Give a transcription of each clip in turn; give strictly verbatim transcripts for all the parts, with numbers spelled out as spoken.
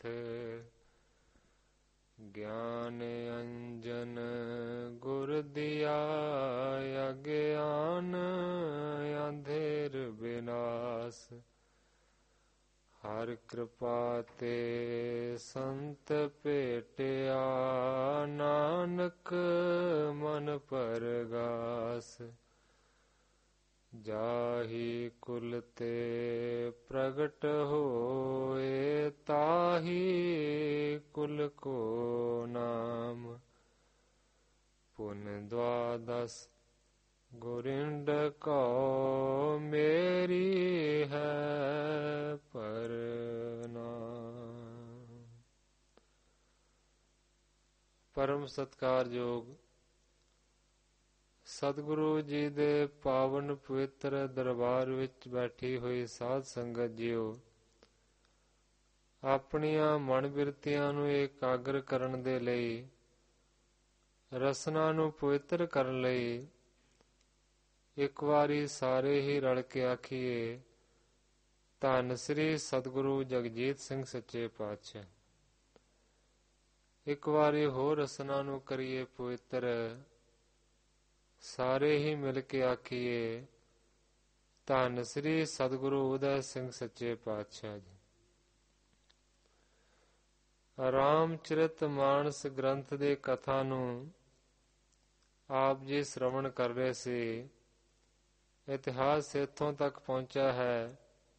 ਗਿਆਨ ਅੰਜਨ ਗੁਰ ਦਿਆ ਅਗਿਆਨ ਅੰਧੇਰ ਬਿਨਾਸ਼। ਹਰ ਕਿਰਪਾ ਤੇ ਸੰਤ ਭੇਟਿਆ ਨਾਨਕ ਮਨ ਪਰਗਾਸ। ਜਾਹੀ ਕੁਲ ਤੇ ਪ੍ਰਗਟ ਹੋਏ ਤਾਹੀ ਕੁਲ ਕੋ ਨਾਮ। ਪੁਨ ਦਵਾਦਸ ਗੋਰਿੰਡ ਕਉ ਮੇਰੀ ਹੈ ਪਰਨਾਮ। ਪਰਮ ਸਤਿਕਾਰਯੋਗ ਸਤਿਗੁਰੂ ਜੀ ਦੇ ਪਾਵਨ ਪਵਿੱਤਰ ਦਰਬਾਰ ਵਿੱਚ ਬੈਠੀ ਹੋਈ ਸਾਧ ਸੰਗਤ ਜੀਓ, ਆਪਣੀਆਂ ਮਨ ਬਿਰਤੀਆਂ ਨੂੰ ਇਕਾਗਰ ਕਰਨ ਦੇ ਲਈ, ਰਸਨਾ ਨੂੰ ਪਵਿੱਤਰ ਕਰਨ ਲਈ ਇੱਕ ਵਾਰੀ ਸਾਰੇ ਹੀ ਰਲ ਕੇ ਆਖੀਏ, ਧੰਨ ਸ੍ਰੀ ਸਤਿਗੁਰੂ ਜਗਜੀਤ ਸਿੰਘ ਸੱਚੇ ਪਾਤਸ਼ਾਹ। ਇੱਕ ਵਾਰੀ ਹੋਰ ਰਸਨਾ ਨੂੰ ਕਰੀਏ ਪਵਿੱਤਰ, ਸਾਰੇ ਹੀ ਮਿਲ ਕੇ ਆਖੀਏ, ਧੰਨ ਸ੍ਰੀ ਸਤਿਗੁਰੂ ਉਦੈ ਸਿੰਘ ਸੱਚੇ ਪਾਤਸ਼ਾਹ ਜੀ। ਰਾਮਚਰਿਤ ਮਾਨਸ ਗ੍ਰੰਥ ਦੇ ਕਥਾ ਨੂੰ ਆਪ ਜੀ ਸ਼੍ਰਵਣ ਕਰ ਰਹੇ ਸੀ। ਇਤਿਹਾਸ ਇੱਥੋਂ ਤੱਕ ਪਹੁੰਚਿਆ ਹੈ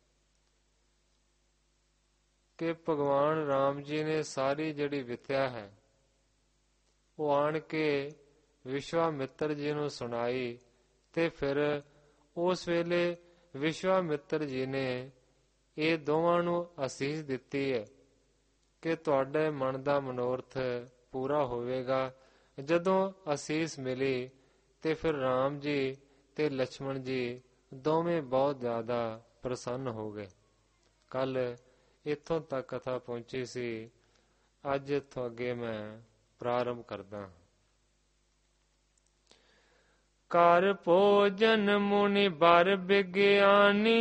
ਕਿ ਭਗਵਾਨ ਰਾਮ ਜੀ ਨੇ ਸਾਰੀ ਜਿਹੜੀ ਵਿਥਿਆ ਹੈ ਉਹ ਆਣ ਕੇ ਵਿਸ਼ਵਾਮਿੱਤਰ ਜੀ ਨੂੰ ਸੁਣਾਈ, ਤੇ ਫਿਰ ਉਸ ਵੇਲੇ ਵਿਸ਼ਵਾਮਿੱਤਰ ਜੀ ਨੇ ਇਹ ਦੋਵਾਂ ਨੂੰ ਅਸੀਸ ਦਿੱਤੀ ਹੈ ਕਿ ਤੁਹਾਡੇ ਮਨ ਦਾ ਮਨੋਰਥ ਪੂਰਾ ਹੋਵੇਗਾ। ਜਦੋਂ ਅਸੀਸ ਮਿਲੀ ਤੇ ਫਿਰ ਰਾਮ ਜੀ ਤੇ ਲਛਮਣ ਜੀ ਦੋਵੇਂ ਬਹੁਤ ਜ਼ਿਆਦਾ ਪ੍ਰਸੰਨ ਹੋ ਗਏ। ਕੱਲ ਇੱਥੋਂ ਤੱਕ ਕਥਾ ਪਹੁੰਚੀ ਸੀ। ਅੱਜ ਇੱਥੋਂ ਅੱਗੇ ਮੈਂ ਪ੍ਰਾਰੰਭ ਕਰਦਾ। ਕਰ ਭੋਜਨ ਮੁਨੀ ਬਰ ਵਿਗਿਆਨੀ,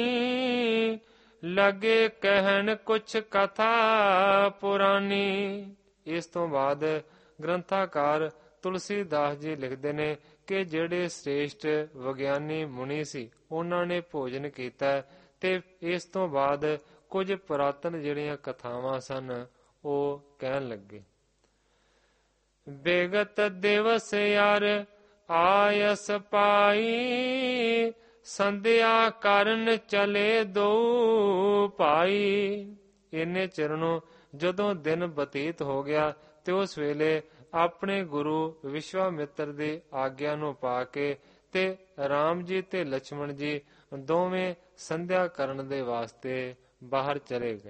ਲਗੇ ਕਹਿਣ ਕੁਛ ਕਥਾ ਪੁਰਾਣੀ। ਇਸ ਤੋਂ ਬਾਅਦ ਗ੍ਰੰਥਾਕਾਰ ਤੁਲਸੀਦਾਸ ਜੀ ਲਿਖਦੇ ਨੇ ਕਿ ਜਿਹੜੇ ਸ੍ਰੇਸ਼ਟ ਵਿਗਿਆਨੀ ਮੁਨੀ ਸੀ ਉਹਨਾਂ ਨੇ ਭੋਜਨ ਕੀਤਾ, ਤੇ ਇਸ ਤੋਂ ਬਾਅਦ ਕੁਝ ਪੁਰਾਤਨ ਜਿਹੜੀਆਂ ਕਥਾਵਾਂ ਸਨ ਉਹ ਕਹਿਣ ਲੱਗੇ। ਬੇਗਤ ਦਿਵਸ ਯਾਰ ਆਇਸ ਪਾਈ, ਸੰਧਿਆ ਕਰਨ ਚਲੇ ਦੋ ਭਾਈ। ਇੰਨੇ ਚਿਰਨੋਂ ਜਦੋਂ ਦਿਨ ਬਤੀਤ ਹੋ ਗਿਆ ਤੇ ਉਸ ਵੇਲੇ ਆਪਣੇ ਗੁਰੂ ਵਿਸ਼ਵਾਮਿੱਤਰ ਦੀ ਆਗਿਆ ਨੂੰ ਪਾ ਕੇ ਤੇ ਰਾਮ ਜੀ ਤੇ ਲਛਮਣ ਜੀ ਦੋਵੇਂ ਸੰਧਿਆ ਕਰਨ ਦੇ ਵਾਸਤੇ ਬਾਹਰ ਚਲੇ ਗਏ।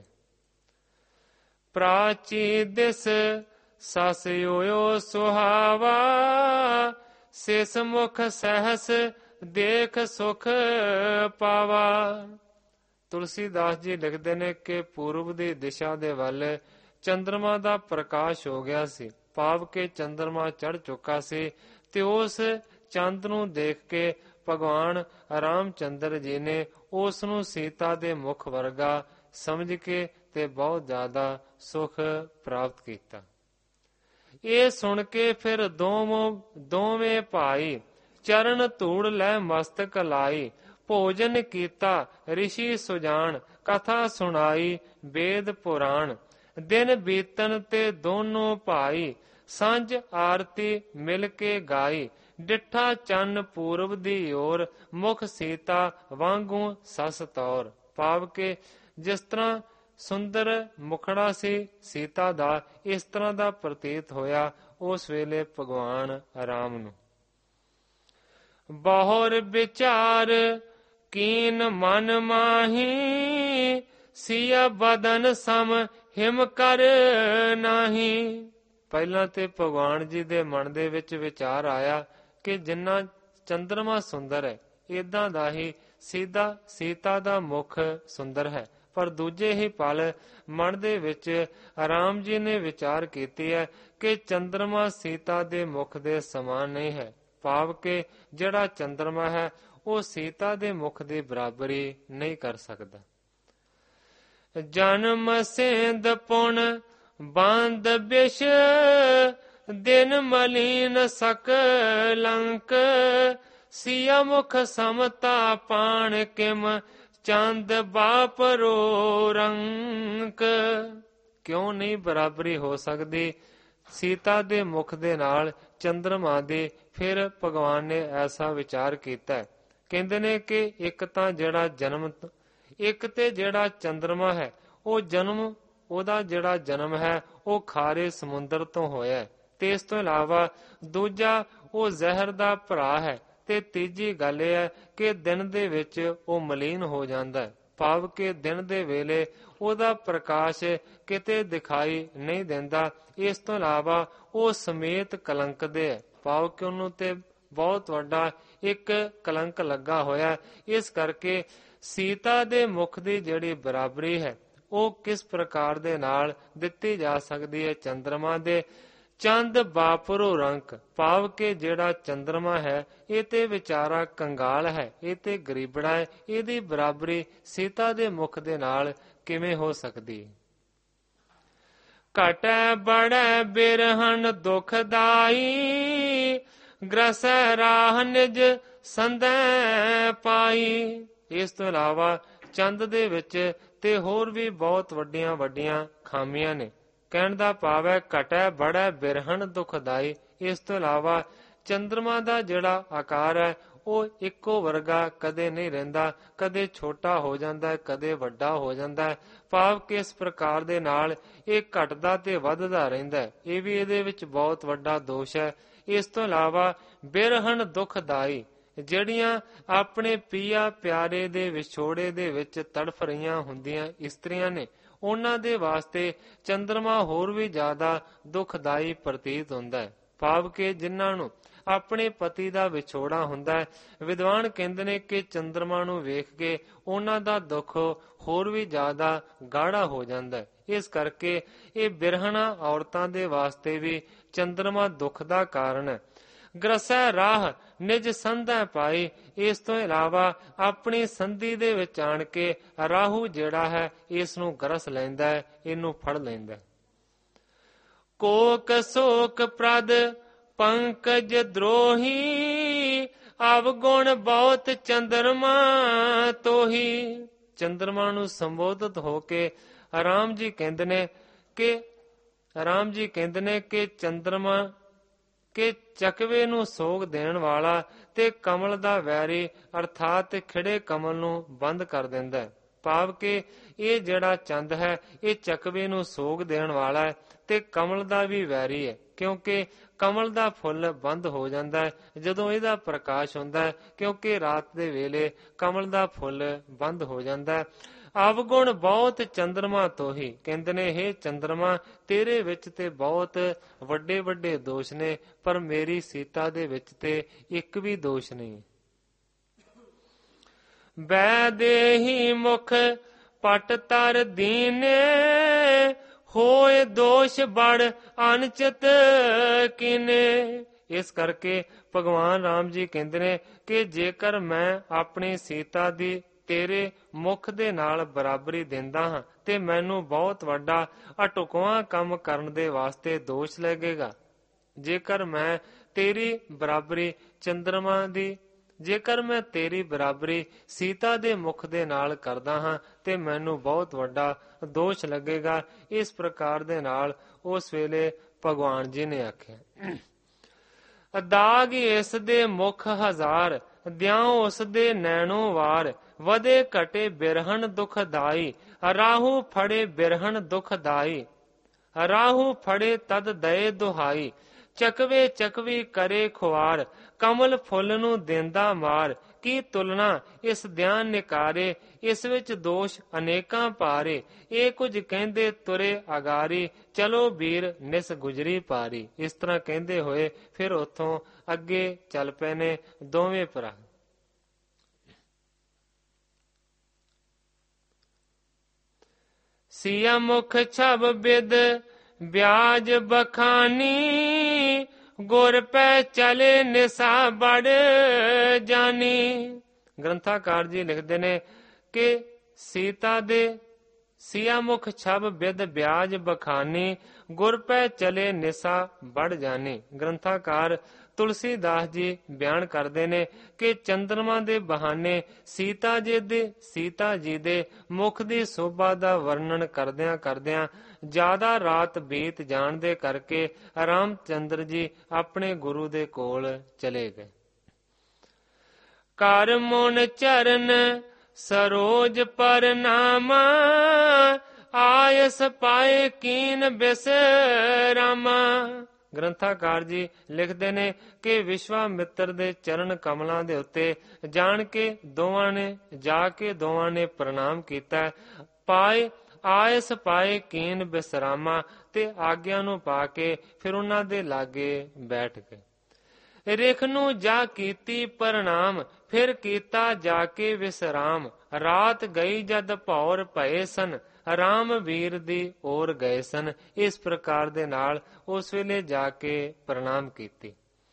ਪ੍ਰਾਚੀ ਦਿਸ ਸਸ ਹੋਇਓ ਸੁਹਾਵਾ, ਸਿਸ ਮੁਖ ਸਹਸ ਦੇਖ ਸੁਖ ਪਾਵਾ। ਤੁਲਸੀਦਾਸ ਜੀ ਲਿਖਦੇ ਨੇ ਕਿ ਪੂਰਬ ਦੀ ਦਿਸ਼ਾ ਦੇ ਵੱਲ ਚੰਦਰਮਾ ਦਾ ਪ੍ਰਕਾਸ਼ ਹੋ ਗਿਆ ਸੀ, ਭਾਵ ਕਿ ਚੰਦਰਮਾ ਚੜ੍ਹ ਚੁੱਕਾ ਸੀ, ਤੇ ਉਸ ਚੰਦ ਨੂੰ ਦੇਖ ਕੇ ਭਗਵਾਨ ਰਾਮ ਚੰਦਰ ਜੀ ਨੇ ਉਸ ਨੂੰ ਸੀਤਾ ਦੇ ਮੁਖ ਵਰਗਾ ਸਮਝ ਕੇ ਤੇ ਬਹੁਤ ਜ਼ਿਆਦਾ ਸੁਖ ਪ੍ਰਾਪਤ ਕੀਤਾ। ਇਹ ਸੁਣ ਕੇ ਫਿਰ ਦੋਵੇਂ ਦੋਵੇਂ ਭਾਈ ਚਰਨ ਧੂੜ ਲੈ ਮਸਤਕ ਲਾਈ, ਭੋਜਨ ਕੀਤਾ ਰਿਸ਼ੀ ਸੁਜਾਨ, ਕਥਾ ਸੁਣਾਈ ਵੇਦ ਪੁਰਾਣ। ਦਿਨ ਬੀਤਨ ਤੇ ਦੋਨੋਂ ਭਾਈ, ਸਾਂਝ ਆਰਤੀ ਮਿਲ ਕੇ ਗਾਈ। ਡਿੱਠਾ ਚੰਨ ਪੂਰਬ ਦੀ ਓਰ, ਮੁਖ ਸੀਤਾ ਵਾਂਗੂ ਸਸ ਤੌਰ। ਭਾਵ ਕਿ ਜਿਸ ਤਰ੍ਹਾਂ ਸੁੰਦਰ ਮੁਖੜਾ ਸੀ ਸੀਤਾ ਦਾ, ਇਸ ਤਰ੍ਹਾਂ ਦਾ ਪ੍ਰਤੀਤ ਹੋਇਆ ਉਸ ਵੇਲੇ ਭਗਵਾਨ ਰਾਮ ਨੂੰ। ਬਹੁਰ ਵਿਚਾਰ ਕੀਨ ਮਨ ਮਾਹੀ, ਸਿਆ ਬਦਨ ਸਮ ਹਿਮ ਕਰ ਨਾਹੀ। ਪਹਿਲਾਂ ਤੇ ਭਗਵਾਨ ਜੀ ਦੇ ਮਨ ਦੇ ਵਿੱਚ ਵਿਚਾਰ ਆਇਆ ਕਿ ਜਿੰਨਾ ਚੰਦਰਮਾ ਸੁੰਦਰ ਹੈ, ਏਦਾਂ ਦਾ ਹੀ ਸੀਤਾ ਸੀਤਾ ਦਾ ਮੁਖ ਸੁੰਦਰ ਹੈ। ਪਰ ਦੂਜੇ ਹੀ ਪਲ ਮਨ ਦੇ ਵਿੱਚ ਰਾਮ ਜੀ ਨੇ ਵਿਚਾਰ ਕੀਤੀ ਹੈ ਕਿ ਚੰਦਰਮਾ ਸੀਤਾ ਦੇ ਮੁਖ ਦੇ ਸਮਾਨ ਨਹੀਂ ਹੈ, ਭਾਵ ਕਿ ਜਿਹੜਾ ਚੰਦਰਮਾ ਹੈ ਉਹ ਸੀਤਾ ਦੇ ਮੁਖ ਦੀ ਬਰਾਬਰੀ ਨਹੀਂ ਕਰ ਸਕਦਾ। ਜਨਮ ਸੇਂਦ ਪੁਣ ਬੰਦ ਬਿਸ਼ ਦਿਨ ਮਲੀਨ ਸਕਲੰਕ ਸਿਆ ਮੁਖ ਸਮਤਾ ਪਾਣ ਕਿਮ ਚੰਦ ਬਾਪਰੋ ਰੰਕ। ਕਿਉਂ ਨਹੀਂ ਬਰਾਬਰੀ ਹੋ ਸਕਦੀ ਸੀਤਾ ਦੇ ਮੁਖ ਦੇ ਨਾਲ ਚੰਦਰਮਾ ਦੀ? ਫਿਰ ਭਗਵਾਨ ਨੇ ਐਸਾ ਵਿਚਾਰ ਕੀਤਾ। ਕਹਿੰਦੇ ਨੇ ਕਿ ਇੱਕ ਤਾਂ ਜਿਹੜਾ ਜਨਮ, ਇੱਕ ਤੇ ਜਿਹੜਾ ਚੰਦਰਮਾ ਹੈ ਉਹ ਜਨਮ, ਉਹਦਾ ਜਿਹੜਾ ਜਨਮ ਹੈ ਉਹ ਖਾਰੇ ਸਮੁੰਦਰ ਤੋਂ ਹੋਇਆ, ਤੇ ਇਸ ਤੋਂ ਇਲਾਵਾ ਦੂਜਾ ਉਹ ਜ਼ਹਿਰ ਦਾ ਭਰਾ ਹੈ, ਤੇ ਤੀਜੀ ਗੱਲ ਇਹ ਹੈ ਕਿ ਦਿਨ ਦੇ ਵਿੱਚ ਉਹ ਮਲੀਨ ਹੋ ਜਾਂਦਾ ਹੈ, ਭਾਵ ਕਿ ਦਿਨ ਦੇ ਵੇਲੇ ਉਹਦਾ ਪ੍ਰਕਾਸ਼ ਕਿਤੇ ਦਿਖਾਈ ਨਹੀਂ ਦਿੰਦਾ। ਇਸ ਤੋਂ ਇਲਾਵਾ ਉਹ ਸਮੇਤ ਕਲੰਕ ਦੇ ਹੈ, ਭਾਵ ਕਿ ਉਹਨੂੰ ਤੇ ਬਹੁਤ ਵੱਡਾ ਇੱਕ ਕਲੰਕ ਲੱਗਾ ਹੋਇਆ। ਇਸ ਕਰਕੇ ਸੀਤਾ ਦੇ ਮੁਖ ਦੀ ਜਿਹੜੀ ਬਰਾਬਰੀ ਹੈ ਉਹ ਕਿਸ ਪ੍ਰਕਾਰ ਦੇ ਨਾਲ ਦਿੱਤੀ ਜਾ ਸਕਦੀ ਹੈ? ਚੰਦਰਮਾ ਦੇ ਚੰਦ ਬਾਪਰੋ ਰੰਕ, ਭਾਵ ਕਿ ਜਿਹੜਾ ਚੰਦਰਮਾ ਹੈ ਇਹ ਤੇ ਵਿਚਾਰਾ ਕੰਗਾਲ ਹੈ, ਇਹ ਤੇ ਗਰੀਬੜਾ ਹੈ, ਇਹਦੀ ਬਰਾਬਰੀ ਸੀਤਾ ਦੇ ਮੁਖ ਦੇ ਨਾਲ ਕਿਵੇਂ ਹੋ ਸਕਦੀ? ਘਟੈ ਬੜੈ ਬਿਰਹਨ ਦੁਖਦਾਈ ਗ੍ਰਸੈ ਰਾਹ ਨਿਜ ਸੰਦੈ ਪਾਈ। ਇਸ ਤੋਂ ਇਲਾਵਾ ਚੰਦ ਦੇ ਵਿੱਚ ਤੇ ਹੋਰ ਵੀ ਬਹੁਤ ਵੱਡੀਆਂ ਵੱਡੀਆਂ ਖਾਮੀਆਂ ਨੇ। ਕਹਿਣ ਦਾ ਭਾਵ ਹੈ ਘਟੈ ਬੜੈ ਬਿਰਹਨ ਦੁਖਦਾਈ। ਇਸ ਤੋਂ ਇਲਾਵਾ ਚੰਦਰਮਾ ਦਾ ਜਿਹੜਾ ਆਕਾਰ ਹੈ ਉਹ ਇੱਕੋ ਵਰਗਾ ਕਦੇ ਨਹੀਂ ਰਹਿੰਦਾ, ਕਦੇ ਛੋਟਾ ਹੋ ਜਾਂਦਾ ਹੈ, ਕਦੇ ਵੱਡਾ ਹੋ ਜਾਂਦਾ ਹੈ, ਭਾਵ ਕਿ ਇਸ ਪ੍ਰਕਾਰ ਦੇ ਨਾਲ ਇਹ ਘਟਦਾ ਤੇ ਵੱਧਦਾ ਰਹਿੰਦਾ ਹੈ। ਇਹ ਵੀ ਇਹਦੇ ਵਿੱਚ ਬਹੁਤ ਵੱਡਾ ਦੋਸ਼ ਹੈ। ਇਸ ਤੋਂ ਇਲਾਵਾ ਬਿਰਹਨ ਦੁਖਦਾਈ, ਜਿਹੜੀਆਂ ਆਪਣੇ ਪੀਆ ਪਿਆਰੇ ਦੇ ਵਿਛੋੜੇ ਦੇ ਵਿੱਚ ਤੜਫ ਰਹੀਆਂ ਹੁੰਦੀਆਂ ਇਸਤਰੀਆਂ ਨੇ, ਉਹਨਾਂ ਦੇ ਵਾਸਤੇ ਚੰਦਰਮਾ ਹੋਰ ਵੀ ਜ਼ਿਆਦਾ ਦੁਖਦਾਈ ਪ੍ਰਤੀਤ ਹੁੰਦਾ ਹੈ, ਭਾਵ ਕਿ ਜਿਨ੍ਹਾਂ ਨੂੰ ਆਪਣੇ ਪਤੀ ਦਾ ਵਿਛੋੜਾ ਹੁੰਦਾ ਹੈ, ਵਿਦਵਾਨ ਕਹਿੰਦੇ ਨੇ ਕਿ ਚੰਦਰਮਾ ਨੂੰ ਵੇਖ ਕੇ ਉਹਨਾਂ ਦਾ ਦੁੱਖ ਹੋਰ ਵੀ ਜ਼ਿਆਦਾ ਗਾੜਾ ਹੋ ਜਾਂਦਾ ਹੈ। ਇਸ ਕਰਕੇ ਇਹ ਬਿਰਹਣਾ ਔਰਤਾਂ ਦੇ ਵਾਸਤੇ ਵੀ ਚੰਦਰਮਾ ਦੁੱਖ ਦਾ ਕਾਰਨ ਹੈ। ਗ੍ਰਸੈ ਰਾਹ ਨਿਜ ਸੰਧੈ ਪਾਈ, ਇਸ ਤੋਂ ਇਲਾਵਾ ਆਪਣੀ ਸੰਧੀ ਦੇ ਵਿੱਚ ਆਣ ਕੇ ਰਾਹੂ ਜਿਹੜਾ ਹੈ ਇਸ ਨੂੰ ਗਰਸ ਲੈਂਦਾ ਹੈ, ਇਹਨੂੰ ਫੜ ਲੈਂਦਾ ਹੈ। ਕੋਕ ਸੋਕ ਪ੍ਰਦ ਪੰਕਜ ਦਰੋਹੀ ਅਵਗੁਣ ਬਹੁਤ ਚੰਦਰਮਾ ਤੋਹੀ। ਚੰਦਰਮਾ ਨੂੰ ਸੰਬੋਧਿਤ ਹੋ ਕੇ ਰਾਮ ਜੀ ਕਹਿੰਦੇ ਨੇ ਕਿ ਰਾਮ ਜੀ ਕਹਿੰਦੇ ਨੇ ਕਿ ਚੰਦਰਮਾ ਕਿ ਚਕਵੇ ਨੂੰ ਸੋਗ ਦੇਣ ਵਾਲਾ ਤੇ ਕਮਲ ਦਾ ਵੈਰੀ ਅਰਥਾਤ ਖਿੜੇ ਕਮਲ ਨੂੰ ਬੰਦ ਕਰ ਦਿੰਦਾ ਹੈ, ਭਾਵ ਕਿ ਇਹ ਜਿਹੜਾ ਚੰਦ ਹੈ ਇਹ ਚਕਵੇ ਨੂੰ ਸੋਗ ਦੇਣ ਵਾਲਾ ਹੈ ਤੇ ਕਮਲ ਦਾ ਵੀ ਵੈਰੀ ਹੈ, ਕਿਉਂਕਿ ਕਮਲ ਦਾ ਫੁੱਲ ਬੰਦ ਹੋ ਜਾਂਦਾ ਹੈ ਜਦੋਂ ਇਹਦਾ ਪ੍ਰਕਾਸ਼ ਹੁੰਦਾ ਹੈ, ਕਿਉਂਕਿ ਰਾਤ ਦੇ ਵੇਲੇ ਕਮਲ ਦਾ ਫੁੱਲ ਬੰਦ ਹੋ ਜਾਂਦਾ ਹੈ। ਅਵਗੁਣ ਬਹੁਤ ਚੰਦਰਮਾ ਤੋਹੀ, ਕਹਿੰਦੇ ਨੇ ਹੇ ਚੰਦਰਮਾ ਤੇਰੇ ਵਿੱਚ ਤੇ ਬਹੁਤ ਵੱਡੇ ਵੱਡੇ ਦੋਸ਼ ਨੇ, ਪਰ ਮੇਰੀ ਸੀਤਾ ਦੇ ਵਿੱਚ ਤੇ ਇੱਕ ਵੀ ਦੋਸ਼ ਨਹੀਂ। ਬੈ ਦੇਹੀ ਮੁਖ ਪਟ ਤਰ ਦੀਨੇ ਹੋਏ ਦੋਸ਼ ਬੜ ਅਨਚਿਤ ਕੀਨੇ। ਇਸ ਕਰਕੇ ਭਗਵਾਨ ਰਾਮ ਜੀ ਕਹਿੰਦੇ ਨੇ ਕਿ ਜੇਕਰ ਮੈਂ ਆਪਣੀ ਸੀਤਾ ਦੀ ਤੇਰੇ ਮੁਖ ਦੇ ਨਾਲ ਬਰਾਬਰੀ ਦਿੰਦਾ ਹਾਂ ਤੇ ਮੈਨੂੰ ਬਹੁਤ ਵੱਡਾ ਅਟੁਕਵਾਂ ਕੰਮ ਕਰਨ ਦੇ ਵਾਸਤੇ ਦੋਸ਼ ਲੱਗੇਗਾ। ਜੇਕਰ ਮੈਂ ਤੇਰੀ ਬਰਾਬਰੀ ਚੰਦਰਮਾ ਦੀ ਜੇਕਰ ਮੈਂ ਤੇਰੀ ਬਰਾਬਰੀ ਸੀਤਾ ਦੇ ਮੁਖ ਦੇ ਨਾਲ ਕਰਦਾ ਹਾਂ ਤੇ ਮੈਨੂੰ ਬਹੁਤ ਵੱਡਾ ਦੋਸ਼ ਲੱਗੇਗਾ। ਇਸ ਪ੍ਰਕਾਰ ਦੇ ਨਾਲ ਉਸ ਵੇਲੇ ਭਗਵਾਨ ਜੀ ਨੇ ਆਖਿਆ, ਦਾਗ ਇਸ ਦੇ ਮੁਖ ਹਜ਼ਾਰ ਦਿਆਉ ਉਸ ਦੇ ਨੈਣੋ ਵਾਰ ਵਧੇ ਘਟੇ ਬਿਰਹਨ ਦੁਖਦਾਈ ਰਾਹੂ ਫੜੇ ਬਿਰਹਨ ਦੁਖਦਾਈ ਰਾਹੂ ਫੜੇ ਤਦ ਦਏ ਦੁਹਾਈ ਚਕਵੇ ਚਕਵੀ ਕਰੇ ਖੁਆਰ ਕਮਲ ਫੁੱਲ ਨੂੰ ਦਿੰਦਾ ਮਾਰ ਕੀ ਤੁਲਨਾ ਇਸ ਧਿਆਨ ਨਿਕਾਰੇ ਇਸ ਵਿੱਚ ਦੋਸ਼ ਅਨੇਕਾਂ ਭਾਰੇ ਇਹ ਕੁਝ ਕਹਿੰਦੇ ਤੁਰੇ ਅਗਾਰੀ ਚਲੋ ਵੀਰ ਨਿਸ ਗੁਜਰੀ ਪਾਰੀ। ਇਸ ਤਰ੍ਹਾਂ ਕਹਿੰਦੇ ਹੋਏ ਫਿਰ ਉੱਥੋਂ ਅੱਗੇ ਚੱਲ ਪਏ ਨੇ ਦੋਵੇਂ ਭਰਾ। ਸਿਆ ਮੁਖ ਛਬ ਬਿਦ ਬਿਆਜ ਬਖਾਨੀ ਗੁਰ ਪੈ ਚਲੇ ਨਿਸਾ ਬੜ ਜਾਨੀ। ਗ੍ਰੰਥਾਕਾਰ ਜੀ ਲਿਖਦੇ ਨੇ ਕਿ ਸੀਤਾ ਦੇ ਸਿਆ ਮੁਖ ਛਬ ਬਿਦ ਬਿਆਜ ਬਖਾਨੀ, ਗੁਰ ਪੈ ਚਲੇ ਨਿਸਾ ਬੜ ਜਾਨੀ। ਗ੍ਰੰਥਾਕਾਰ ਤੁਲਸੀਦਾਸ ਜੀ ਬਿਆਨ ਕਰਦੇ ਨੇ ਕਿ ਚੰਦਰਮਾ ਦੇ ਬਹਾਨੇ ਸੀਤਾ ਜੀ ਦੇ ਸੀਤਾ ਜੀ ਦੇ ਮੁਖ ਦੀ ਸ਼ੋਭਾ ਦਾ ਵਰਣਨ ਕਰਦਿਆਂ ਕਰਦਿਆਂ ਜ਼ਿਆਦਾ ਰਾਤ ਬੀਤ ਜਾਣ ਦੇ ਕਰਕੇ ਰਾਮ ਚੰਦਰ ਜੀ ਆਪਣੇ ਗੁਰੂ ਦੇ ਕੋਲ ਚਲੇ ਗਏ। ਕਰ ਮੋਨ ਚਰਨ ਸਰੋਜ ਪਰਨਾਮਾ, ਆਇਸ ਪਾਏ ਕੀਨ ਬਿਸਰਾਮਾ। ਗ੍ਰੰਥਾਕਾਰ ਜੀ ਲਿਖਦੇ ਨੇ ਕਿ ਵਿਸ਼ਵਾਮਿੱਤਰ ਦੇ ਚਰਨ ਕਮਲਾਂ ਦੇ ਉੱਤੇ ਜਾਣ ਕੇ ਦੋਵਾਂ ਨੇ ਜਾ ਕੇ ਦੋਵਾਂ ਨੇ ਪ੍ਰਣਾਮ ਕੀਤਾ। ਪਾਏ ਆਇਸ ਪਾਏ ਕੀਨ ਬਿਸਰਾਮਾ, ਤੇ ਆਗਿਆ ਨੂੰ ਪਾ ਕੇ ਫਿਰ ਉਹਨਾਂ ਦੇ ਲਾਗੇ ਬੈਠ ਗਏ। ਰਿਖ ਨੂੰ ਜਾ ਕੀਤੀ ਪ੍ਰਣਾਮ, ਫਿਰ ਕੀਤਾ ਜਾ ਕੇ ਵਿਸਰਾਮ। ਰਾਤ ਗਈ ਜਦ ਭੌਰ ਭਏ ਸਨ, ਰਾਮ ਵੀਰ ਦੀ ओर ਗਏ ਸਨ। ਇਸ ਪ੍ਰਕਾਰ ਦੇ ਨਾਲ ਉਸ ਵੇਲੇ ਜਾ ਕੇ ਪ੍ਰਣਾਮ ਕੀਤੀ।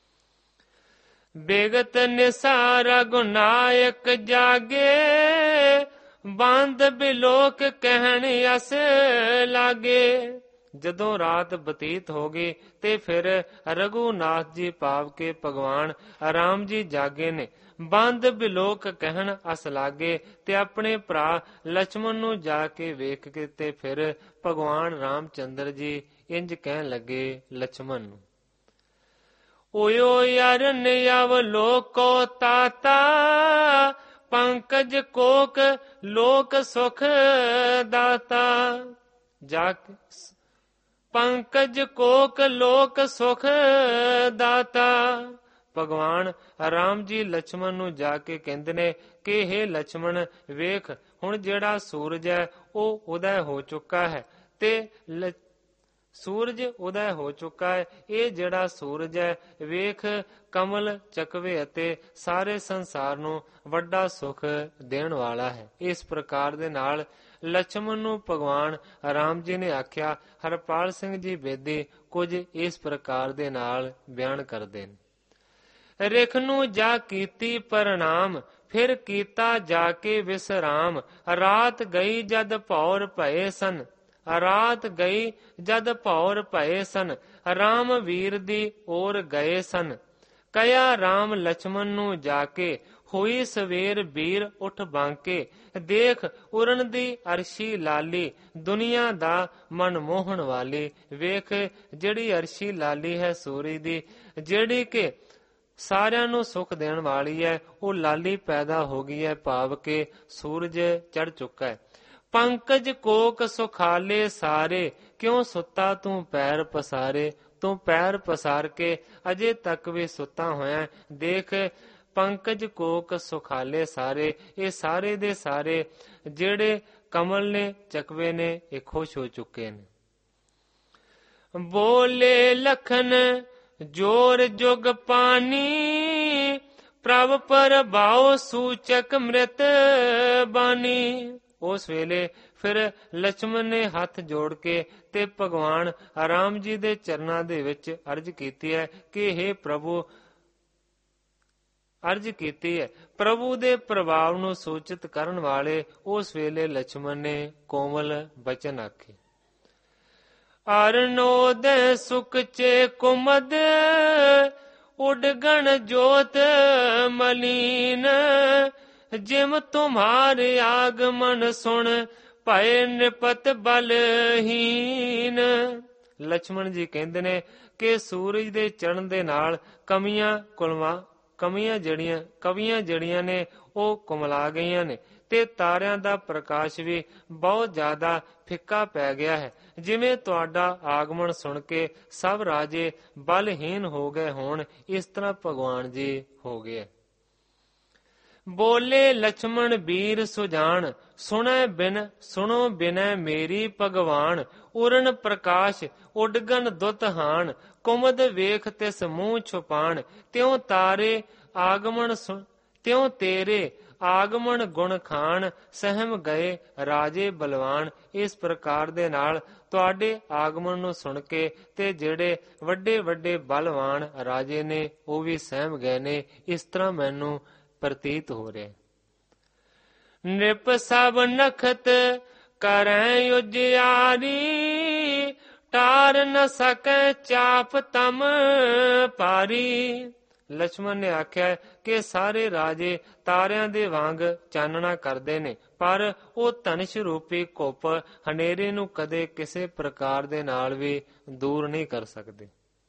ਬੇਗਤ ਨਿਸਾਰਾ ਗੁਨਾਇਕ ਜਾਗੇ, ਬੰਦ ਬਿਲੋਕ ਕਹਿਣ ਅਸ ਲਾਗੇ। ਜਦੋਂ ਰਾਤ ਬਤੀਤ ਹੋ ਗਈ ਤੇ ਫਿਰ ਰਘੂਨਾਥ ਜੀ ਭਾਵ ਕੇ ਭਗਵਾਨ ਰਾਮ ਜੀ ਜਾਗੇ ਨੇ। ਬੰਦ ਬਿਲੋਕ ਕਹਿਣ ਅਸ ਲਾਗੇ, ਤੇ ਆਪਣੇ ਭਰਾ ਲਛਮਣ ਨੂੰ ਜਾ ਕੇ ਵੇਖ ਕੇ ਤੇ ਫਿਰ ਭਗਵਾਨ ਰਾਮ ਚੰਦਰ ਜੀ ਇੰਜ ਕਹਿਣ ਲੱਗੇ ਲਛਮਣ ਨੂੰ, ਓਯੋ ਯਰਨ ਅਵ ਲੋਕੋ ਤਾਤਾ, ਪੰਕਜ ਕੋਕ ਲੋਕ ਸੁਖ ਦਾਤਾ। ਜਾ ਪੰਕਜ ਕੋਕ ਲੋਕ ਸੁਖ ਦਾਤਾ। ਭਗਵਾਨ ਰਾਮ ਜੀ ਲਛਮਣ ਨੂੰ ਜਾ ਕੇ ਕਹਿੰਦੇ ਨੇ ਕਿ ਹੇ ਲਛਮਣ, ਵੇਖ ਹੁਣ ਜਿਹੜਾ ਸੂਰਜ ਹੈ ਉਹ ਉਦੈ ਹੋ ਚੁੱਕਾ ਹੈ, ਤੇ ਸੂਰਜ ਉਦੈ ਹੋ ਚੁੱਕਾ ਹੈ। ਇਹ ਜਿਹੜਾ ਸੂਰਜ ਹੈ ਵੇਖ ਕਮਲ ਚਕਵੇ ਅਤੇ ਸਾਰੇ ਸੰਸਾਰ ਨੂੰ ਵੱਡਾ ਸੁਖ ਦੇਣ ਵਾਲਾ ਹੈ। ਇਸ ਪ੍ਰਕਾਰ ਦੇ ਨਾਲ ਲਛਮਣ ਨੂੰ ਭਗਵਾਨ ਰਾਮ ਜੀ ਨੇ ਆਖਿਆ। ਹਰਪਾਲ ਸਿੰਘ ਜੀ ਬੇਦੀ ਕੁਝ ਇਸ ਪ੍ਰਕਾਰ ਦੇ ਨਾਲ ਬਿਆਨ ਕਰਦੇ ਨੇ। ਰਿਖ ਨੂੰ ਜਾ ਕੀਤੀ ਪ੍ਰਣਾਮ, ਫਿਰ ਕੀਤਾ ਜਾ ਕੇ ਵਿਸਰਾਮ। ਰਾਤ ਗਈ ਜਦ ਭੌਰ ਭਏ ਸਨ, ਰਾਤ ਗਈ ਜਦ ਭੌਰ ਭਏ ਸਨ। ਰਾਮ ਵੀਰ ਦੀ ओर ਗਏ ਸਨ। ਕਹਿਆ ਰਾਮ ਲਛਮਣ ਨੂੰ ਜਾ ਕੇ, ਹੋਈ ਸਵੇਰ ਵੀਰ ਉੱਠ ਬਾਂਕੇ। ਦੇਖ ਉਰਨ ਦੀ ਅਰਸ਼ੀ ਲਾਲੀ, ਦੁਨੀਆ ਦਾ ਮਨ ਮੋਹਣ ਵਾਲੀ। ਵੇਖ ਜਿਹੜੀ ਅਰਸ਼ੀ ਲਾਲੀ ਹੈ ਸੂਰਜ ਦੀ, ਜਿਹੜੀ ਕਿ ਸਾਰਿਆਂ ਨੂੰ ਸੁਖ ਦੇਣ ਵਾਲੀ ਹੈ, ਉਹ ਲਾਲੀ ਪੈਦਾ ਹੋ ਗਈ ਹੈ, ਭਾਵ ਕਿ ਸੂਰਜ ਚੜ ਚੁੱਕਾ ਹੈ। ਪੰਕਜ ਕੋਕ ਸੁਖਾਲੇ ਸਾਰੇ, ਕਿਉਂ ਸੁੱਤਾ ਤੂੰ ਪੈਰ ਪਸਾਰੇ। ਤੂੰ ਪੈਰ ਪਸਾਰ ਕੇ ਅਜੇ ਤੱਕ ਵੀ ਸੁੱਤਾ ਹੋਇਆ। ਦੇਖ ਪੰਕਜ ਕੋਕ ਸੁਖਾਲੇ ਸਾਰੇ, ਇਹ ਸਾਰੇ ਦੇ ਸਾਰੇ ਜਿਹੜੇ ਕਮਲ ਨੇ ਚਕਵੇ ਨੇ ਇਹ ਖੁਸ਼ ਹੋ ਚੁੱਕੇ ਨੇ। ਬੋਲੇ ਲਖਨ ਜੋਰ ਜੁਗ ਪਾਨੀ, ਪ੍ਰਭ ਪ੍ਰਭਾਉ ਸੂਚਕ ਮ੍ਰਿਤ ਬਾਨੀ। ਉਸ ਵੇਲੇ ਫਿਰ ਲਛਮਣ ਨੇ ਹੱਥ ਜੋੜ ਕੇ ਤੇ ਭਗਵਾਨ ਰਾਮ ਜੀ ਦੇ ਚਰਨਾਂ ਦੇ ਵਿੱਚ ਅਰਜ਼ ਕੀਤੀ ਹੈ ਕਿ ਹੇ ਪ੍ਰਭੂ, ਅਰਜ਼ ਕੀਤੀ ਹੈ ਪ੍ਰਭੂ ਦੇ ਪ੍ਰਭਾਵ ਨੂੰ ਸੂਚਿਤ ਕਰਨ ਵਾਲੇ। ਉਸ ਵੇਲੇ ਲਛਮਣ ਨੇ ਕੋਮਲ ਬਚਨ ਆਖੇ। ਅਰਨੋਦ ਸੁਕਚੇ ਕੁਮਦ, ਉਡਗਣ ਜੋਤ ਮਲੀਨ। ਜਿਮ ਤੁਮਾਰੇ ਆਗਮਨ ਸੁਣ, ਭਏ ਨਿਪਤ ਬਲਹੀਨ। ਲਛਮਣ ਜੀ ਕਹਿੰਦੇ ਨੇ ਕਿ ਸੂਰਜ ਦੇ ਚੜ੍ਹਨ ਦੇ ਨਾਲ ਕਮੀਆਂ ਕੁਲਵਾ ਕਮੀਆਂ ਜਿਹੜੀਆਂ ਕਵੀਆਂ ਜਿਹੜੀਆਂ ਨੇ ਉਹ ਕੁਮਲਾ ਗਈਆਂ ਨੇ, ਤੇ ਤਾਰਿਆਂ ਦਾ ਪ੍ਰਕਾਸ਼ ਵੀ ਬਹੁਤ ਜ਼ਿਆਦਾ ਫਿੱਕਾ ਪੈ ਗਿਆ ਹੈ। ਜਿਵੇਂ ਤੁਹਾਡਾ ਆਗਮਨ ਸੁਣ ਕੇ ਸਭ ਰਾਜੇ ਬਲਹੀਨ ਹੋ ਗਏ ਹੋਣ, ਇਸ ਤਰ੍ਹਾਂ ਭਗਵਾਨ ਜੀ ਹੋ ਗਏ। ਬੋਲੇ ਲਛਮਣ ਵੀਰ ਸੁਜਾਨ, ਸੁਣੈ ਬਿਨ ਸੁਣੋ ਬਿਨੈ ਮੇਰੀ ਭਗਵਾਨ। ਉਰਨ ਪ੍ਰਕਾਸ਼ ਉਡਗਨ ਦੁਤ ਹਾਨ, ਕੁਮਦ ਵੇਖ ਤਿਸ ਮੂੰਹ ਛੁਪਾਨ। ਤਿਉ ਤਾਰੇ ਆਗਮਨ ਤਿਉ ਤੇਰੇ ਆਗਮਨ ਗੁਣ ਖਾਨ, ਸਹਿਮ ਗਏ ਰਾਜੇ ਬਲਵਾਨ। ਇਸ ਪ੍ਰਕਾਰ ਦੇ ਨਾਲ ਤੁਹਾਡੇ ਆਗਮਨ ਨੂੰ ਸੁਣ ਕੇ ਤੇ ਜਿਹੜੇ ਵੱਡੇ ਵੱਡੇ ਬਲਵਾਨ ਰਾਜੇ ਨੇ ਉਹ ਵੀ ਸਹਿਮ ਗਏ ਨੇ। ਇਸ ਤਰ੍ਹਾਂ ਮੈਨੂੰ ਪ੍ਰਤੀਤ ਹੋ ਰਿਹਾ। ਨਿਪ ਸਭ ਨਖਤ ਕਰੈ ਉਜਿਆਰੀ, ਟਾਰ ਨ ਸਕੈ ਚਾਪ ਤਮ ਪਾਰੀ। ਲਛਮਣ ਨੇ ਆਖਿਆ ਕਿ ਸਾਰੇ ਰਾਜੇ ਤਾਰਿਆਂ ਦੇ ਵਾਂਗ ਚਾਨਣਾ ਕਰਦੇ ਨੇ, ਪਰ ਉਹ ਧਨੁਸ਼ ਰੂਪੀ ਘੁੱਪ ਹਨੇਰੇ ਨੂੰ ਕਦੇ ਕਿਸੇ ਪ੍ਰਕਾਰ ਦੇ ਨਾਲ ਵੀ ਦੂਰ ਨਹੀਂ ਕਰ ਸਕਦੇ।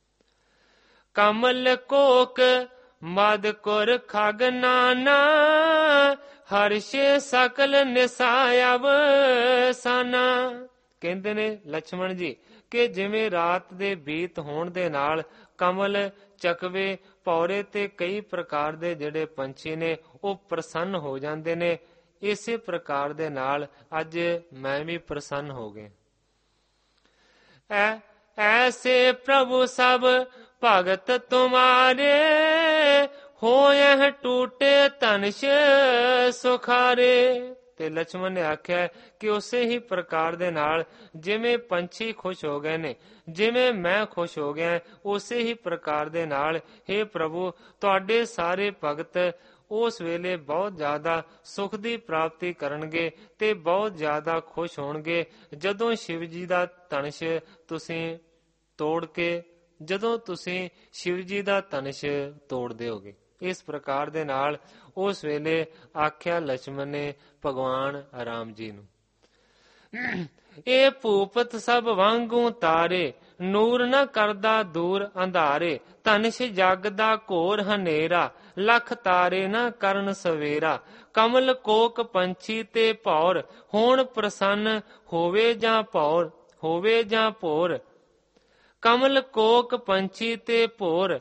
ਕਮਲ ਕੋਕ ਮਦ ਕੁਰ ਖਗ ਨਾਨਾ, ਹਰਸ਼ੇ ਸਕਲ ਨਿਸਾਇਬ ਸਾਨਾ। ਕਹਿੰਦੇ ਨੇ ਲਛਮਣ ਜੀ ਕਿ ਜਿਵੇਂ ਰਾਤ ਦੇ ਬੀਤ ਹੋਣ ਦੇ ਨਾਲ ਕਮਲ, ਚਕਵੇ, ਭੌਰੇ ਤੇ ਕਈ ਪ੍ਰਕਾਰ ਦੇ ਜਿਹੜੇ ਪੰਛੀ ਨੇ ਉਹ ਪ੍ਰਸੰਨ ਹੋ ਜਾਂਦੇ ਨੇ, ਇਸੇ ਪ੍ਰਕਾਰ ਦੇ ਨਾਲ ਅੱਜ ਮੈਂ ਵੀ ਪ੍ਰਸੰਨ ਹੋ ਗਿਆ। ਐ ਐਸੇ ਪ੍ਰਭੂ ਸਭ ਭਗਤ ਤੁਮਾਰੇ, ਹੋਏ ਟੂਟੇ ਧਨੁਸ਼ ਸੁਖਾਰੇ। ਤੇ ਲਛਮਣ ਨੇ ਆਖਿਆ ਕਿ ਉਸੇ ਹੀ ਪ੍ਰਕਾਰ ਦੇ ਨਾਲ ਜਿਵੇਂ ਪੰਛੀ ਖੁਸ਼ ਹੋ ਗਏ ਨੇ, ਜਿਵੇਂ ਮੈਂ ਖੁਸ਼ ਹੋ ਗਿਆ, ਉਸੇ ਹੀ ਪ੍ਰਕਾਰ ਦੇ ਨਾਲ ਹੇ ਪ੍ਰਭੂ ਤੁਹਾਡੇ ਸਾਰੇ ਭਗਤ ਉਸ ਵੇਲੇ ਬਹੁਤ ਜ਼ਿਆਦਾ ਸੁਖ ਦੀ ਪ੍ਰਾਪਤੀ ਕਰਨਗੇ ਤੇ ਬਹੁਤ ਜ਼ਿਆਦਾ ਖੁਸ਼ ਹੋਣਗੇ ਜਦੋਂ ਸ਼ਿਵ ਜੀ ਦਾ ਧਨੁਸ਼ ਤੁਸੀਂ ਤੋੜ ਕੇ, ਜਦੋਂ ਤੁਸੀਂ ਸ਼ਿਵ ਜੀ ਦਾ ਧਨੁਸ਼ ਤੋੜ ਦਿਓਗੇ। ਇਸ ਪ੍ਰਕਾਰ ਦੇ ਨਾਲ ਉਸ ਵੇਲੇ ਆਖਿਆ ਲਛਮਣ ਨੇ ਭਗਵਾਨ ਰਾਮ ਜੀ ਨੂੰ, ਇਹ ਭੂਪਤ ਸਭ ਵਾਂਗੂ ਤਾਰੇ, ਨੂਰ ਨ ਕਰਦਾ ਦੂਰ ਅੰਧਾਰੇ, ਧਨੁਸ਼ ਜਗ ਦਾ ਘੋਰ ਹਨੇਰਾ, ਲੱਖ ਤਾਰੇ ਨ ਕਰਨ ਸਵੇਰਾ। ਕਮਲ ਕੋਕ ਪੰਛੀ ਤੇ ਭੌਰ, ਹੋਣ ਪ੍ਰਸੰਨ ਹੋਵੇ ਜਾਂ ਭੌਰ ਹੋਵੇ ਜਾਂ ਭੋਰ। ਕਮਲ ਕੋਕ ਪੰਛੀ ਤੇ ਭੋਰ,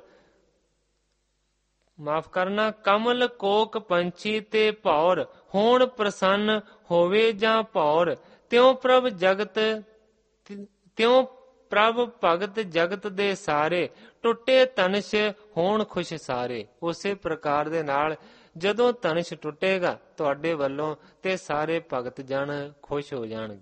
ਮਾਫ ਕਰਨਾ, ਕਮਲ ਕੋਕ ਪੰਛੀ ਤੇ ਭੌਰ, ਹੋਣ ਪ੍ਰਸੰਨ ਹੋਵੇ ਜਾਂ ਭੌਰ। ਤਿਉ ਪ੍ਰਭ ਜਗਤ ਤਿਉ ਪ੍ਰਭ ਭਗਤ ਜਗਤ ਦੇ ਸਾਰੇ, ਟੁੱਟੇ ਧਨੁਸ਼ ਹੋਣ ਖੁਸ਼ ਸਾਰੇ। ਉਸੇ ਪ੍ਰਕਾਰ ਦੇ ਨਾਲ ਜਦੋਂ ਧਨੁਸ਼ ਟੁੱਟੇਗਾ ਤੁਹਾਡੇ ਵੱਲੋਂ ਤੇ ਸਾਰੇ ਭਗਤ ਜਨ ਖੁਸ਼ ਹੋ ਜਾਣਗੇ।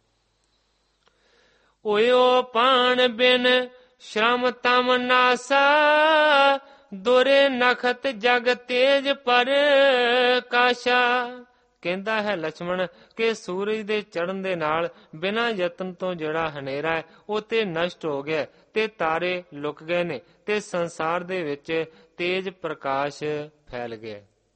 ਓਇਓ ਪਾਣ ਬਿਨ ਸ਼ਰਮ ਤਮ ਨਾਸਾ, ਦੁਰੇ ਨਖਤ ਜਗ ਤੇਜ ਪਰ ਕਾਸ਼ਾ। ਕਹਿੰਦਾ ਹੈ ਲਛਮਣ ਕਿ ਸੂਰਜ ਦੇ ਚੜ੍ਹਨ ਦੇ ਨਾਲ ਬਿਨਾਂ ਯਤਨ ਤੋਂ ਜਿਹੜਾ ਹਨੇਰਾ ਹੈ ਉਹ ਤੇ ਨਸ਼ਟ ਹੋ ਗਿਆ ਤੇ ਤਾਰੇ ਲੁਕ ਗਏ ਨੇ ਤੇ ਸੰਸਾਰ ਦੇ ਵਿੱਚ ਤੇਜ ਪ੍ਰਕਾਸ਼ ਫੈਲ ਗਿਆ।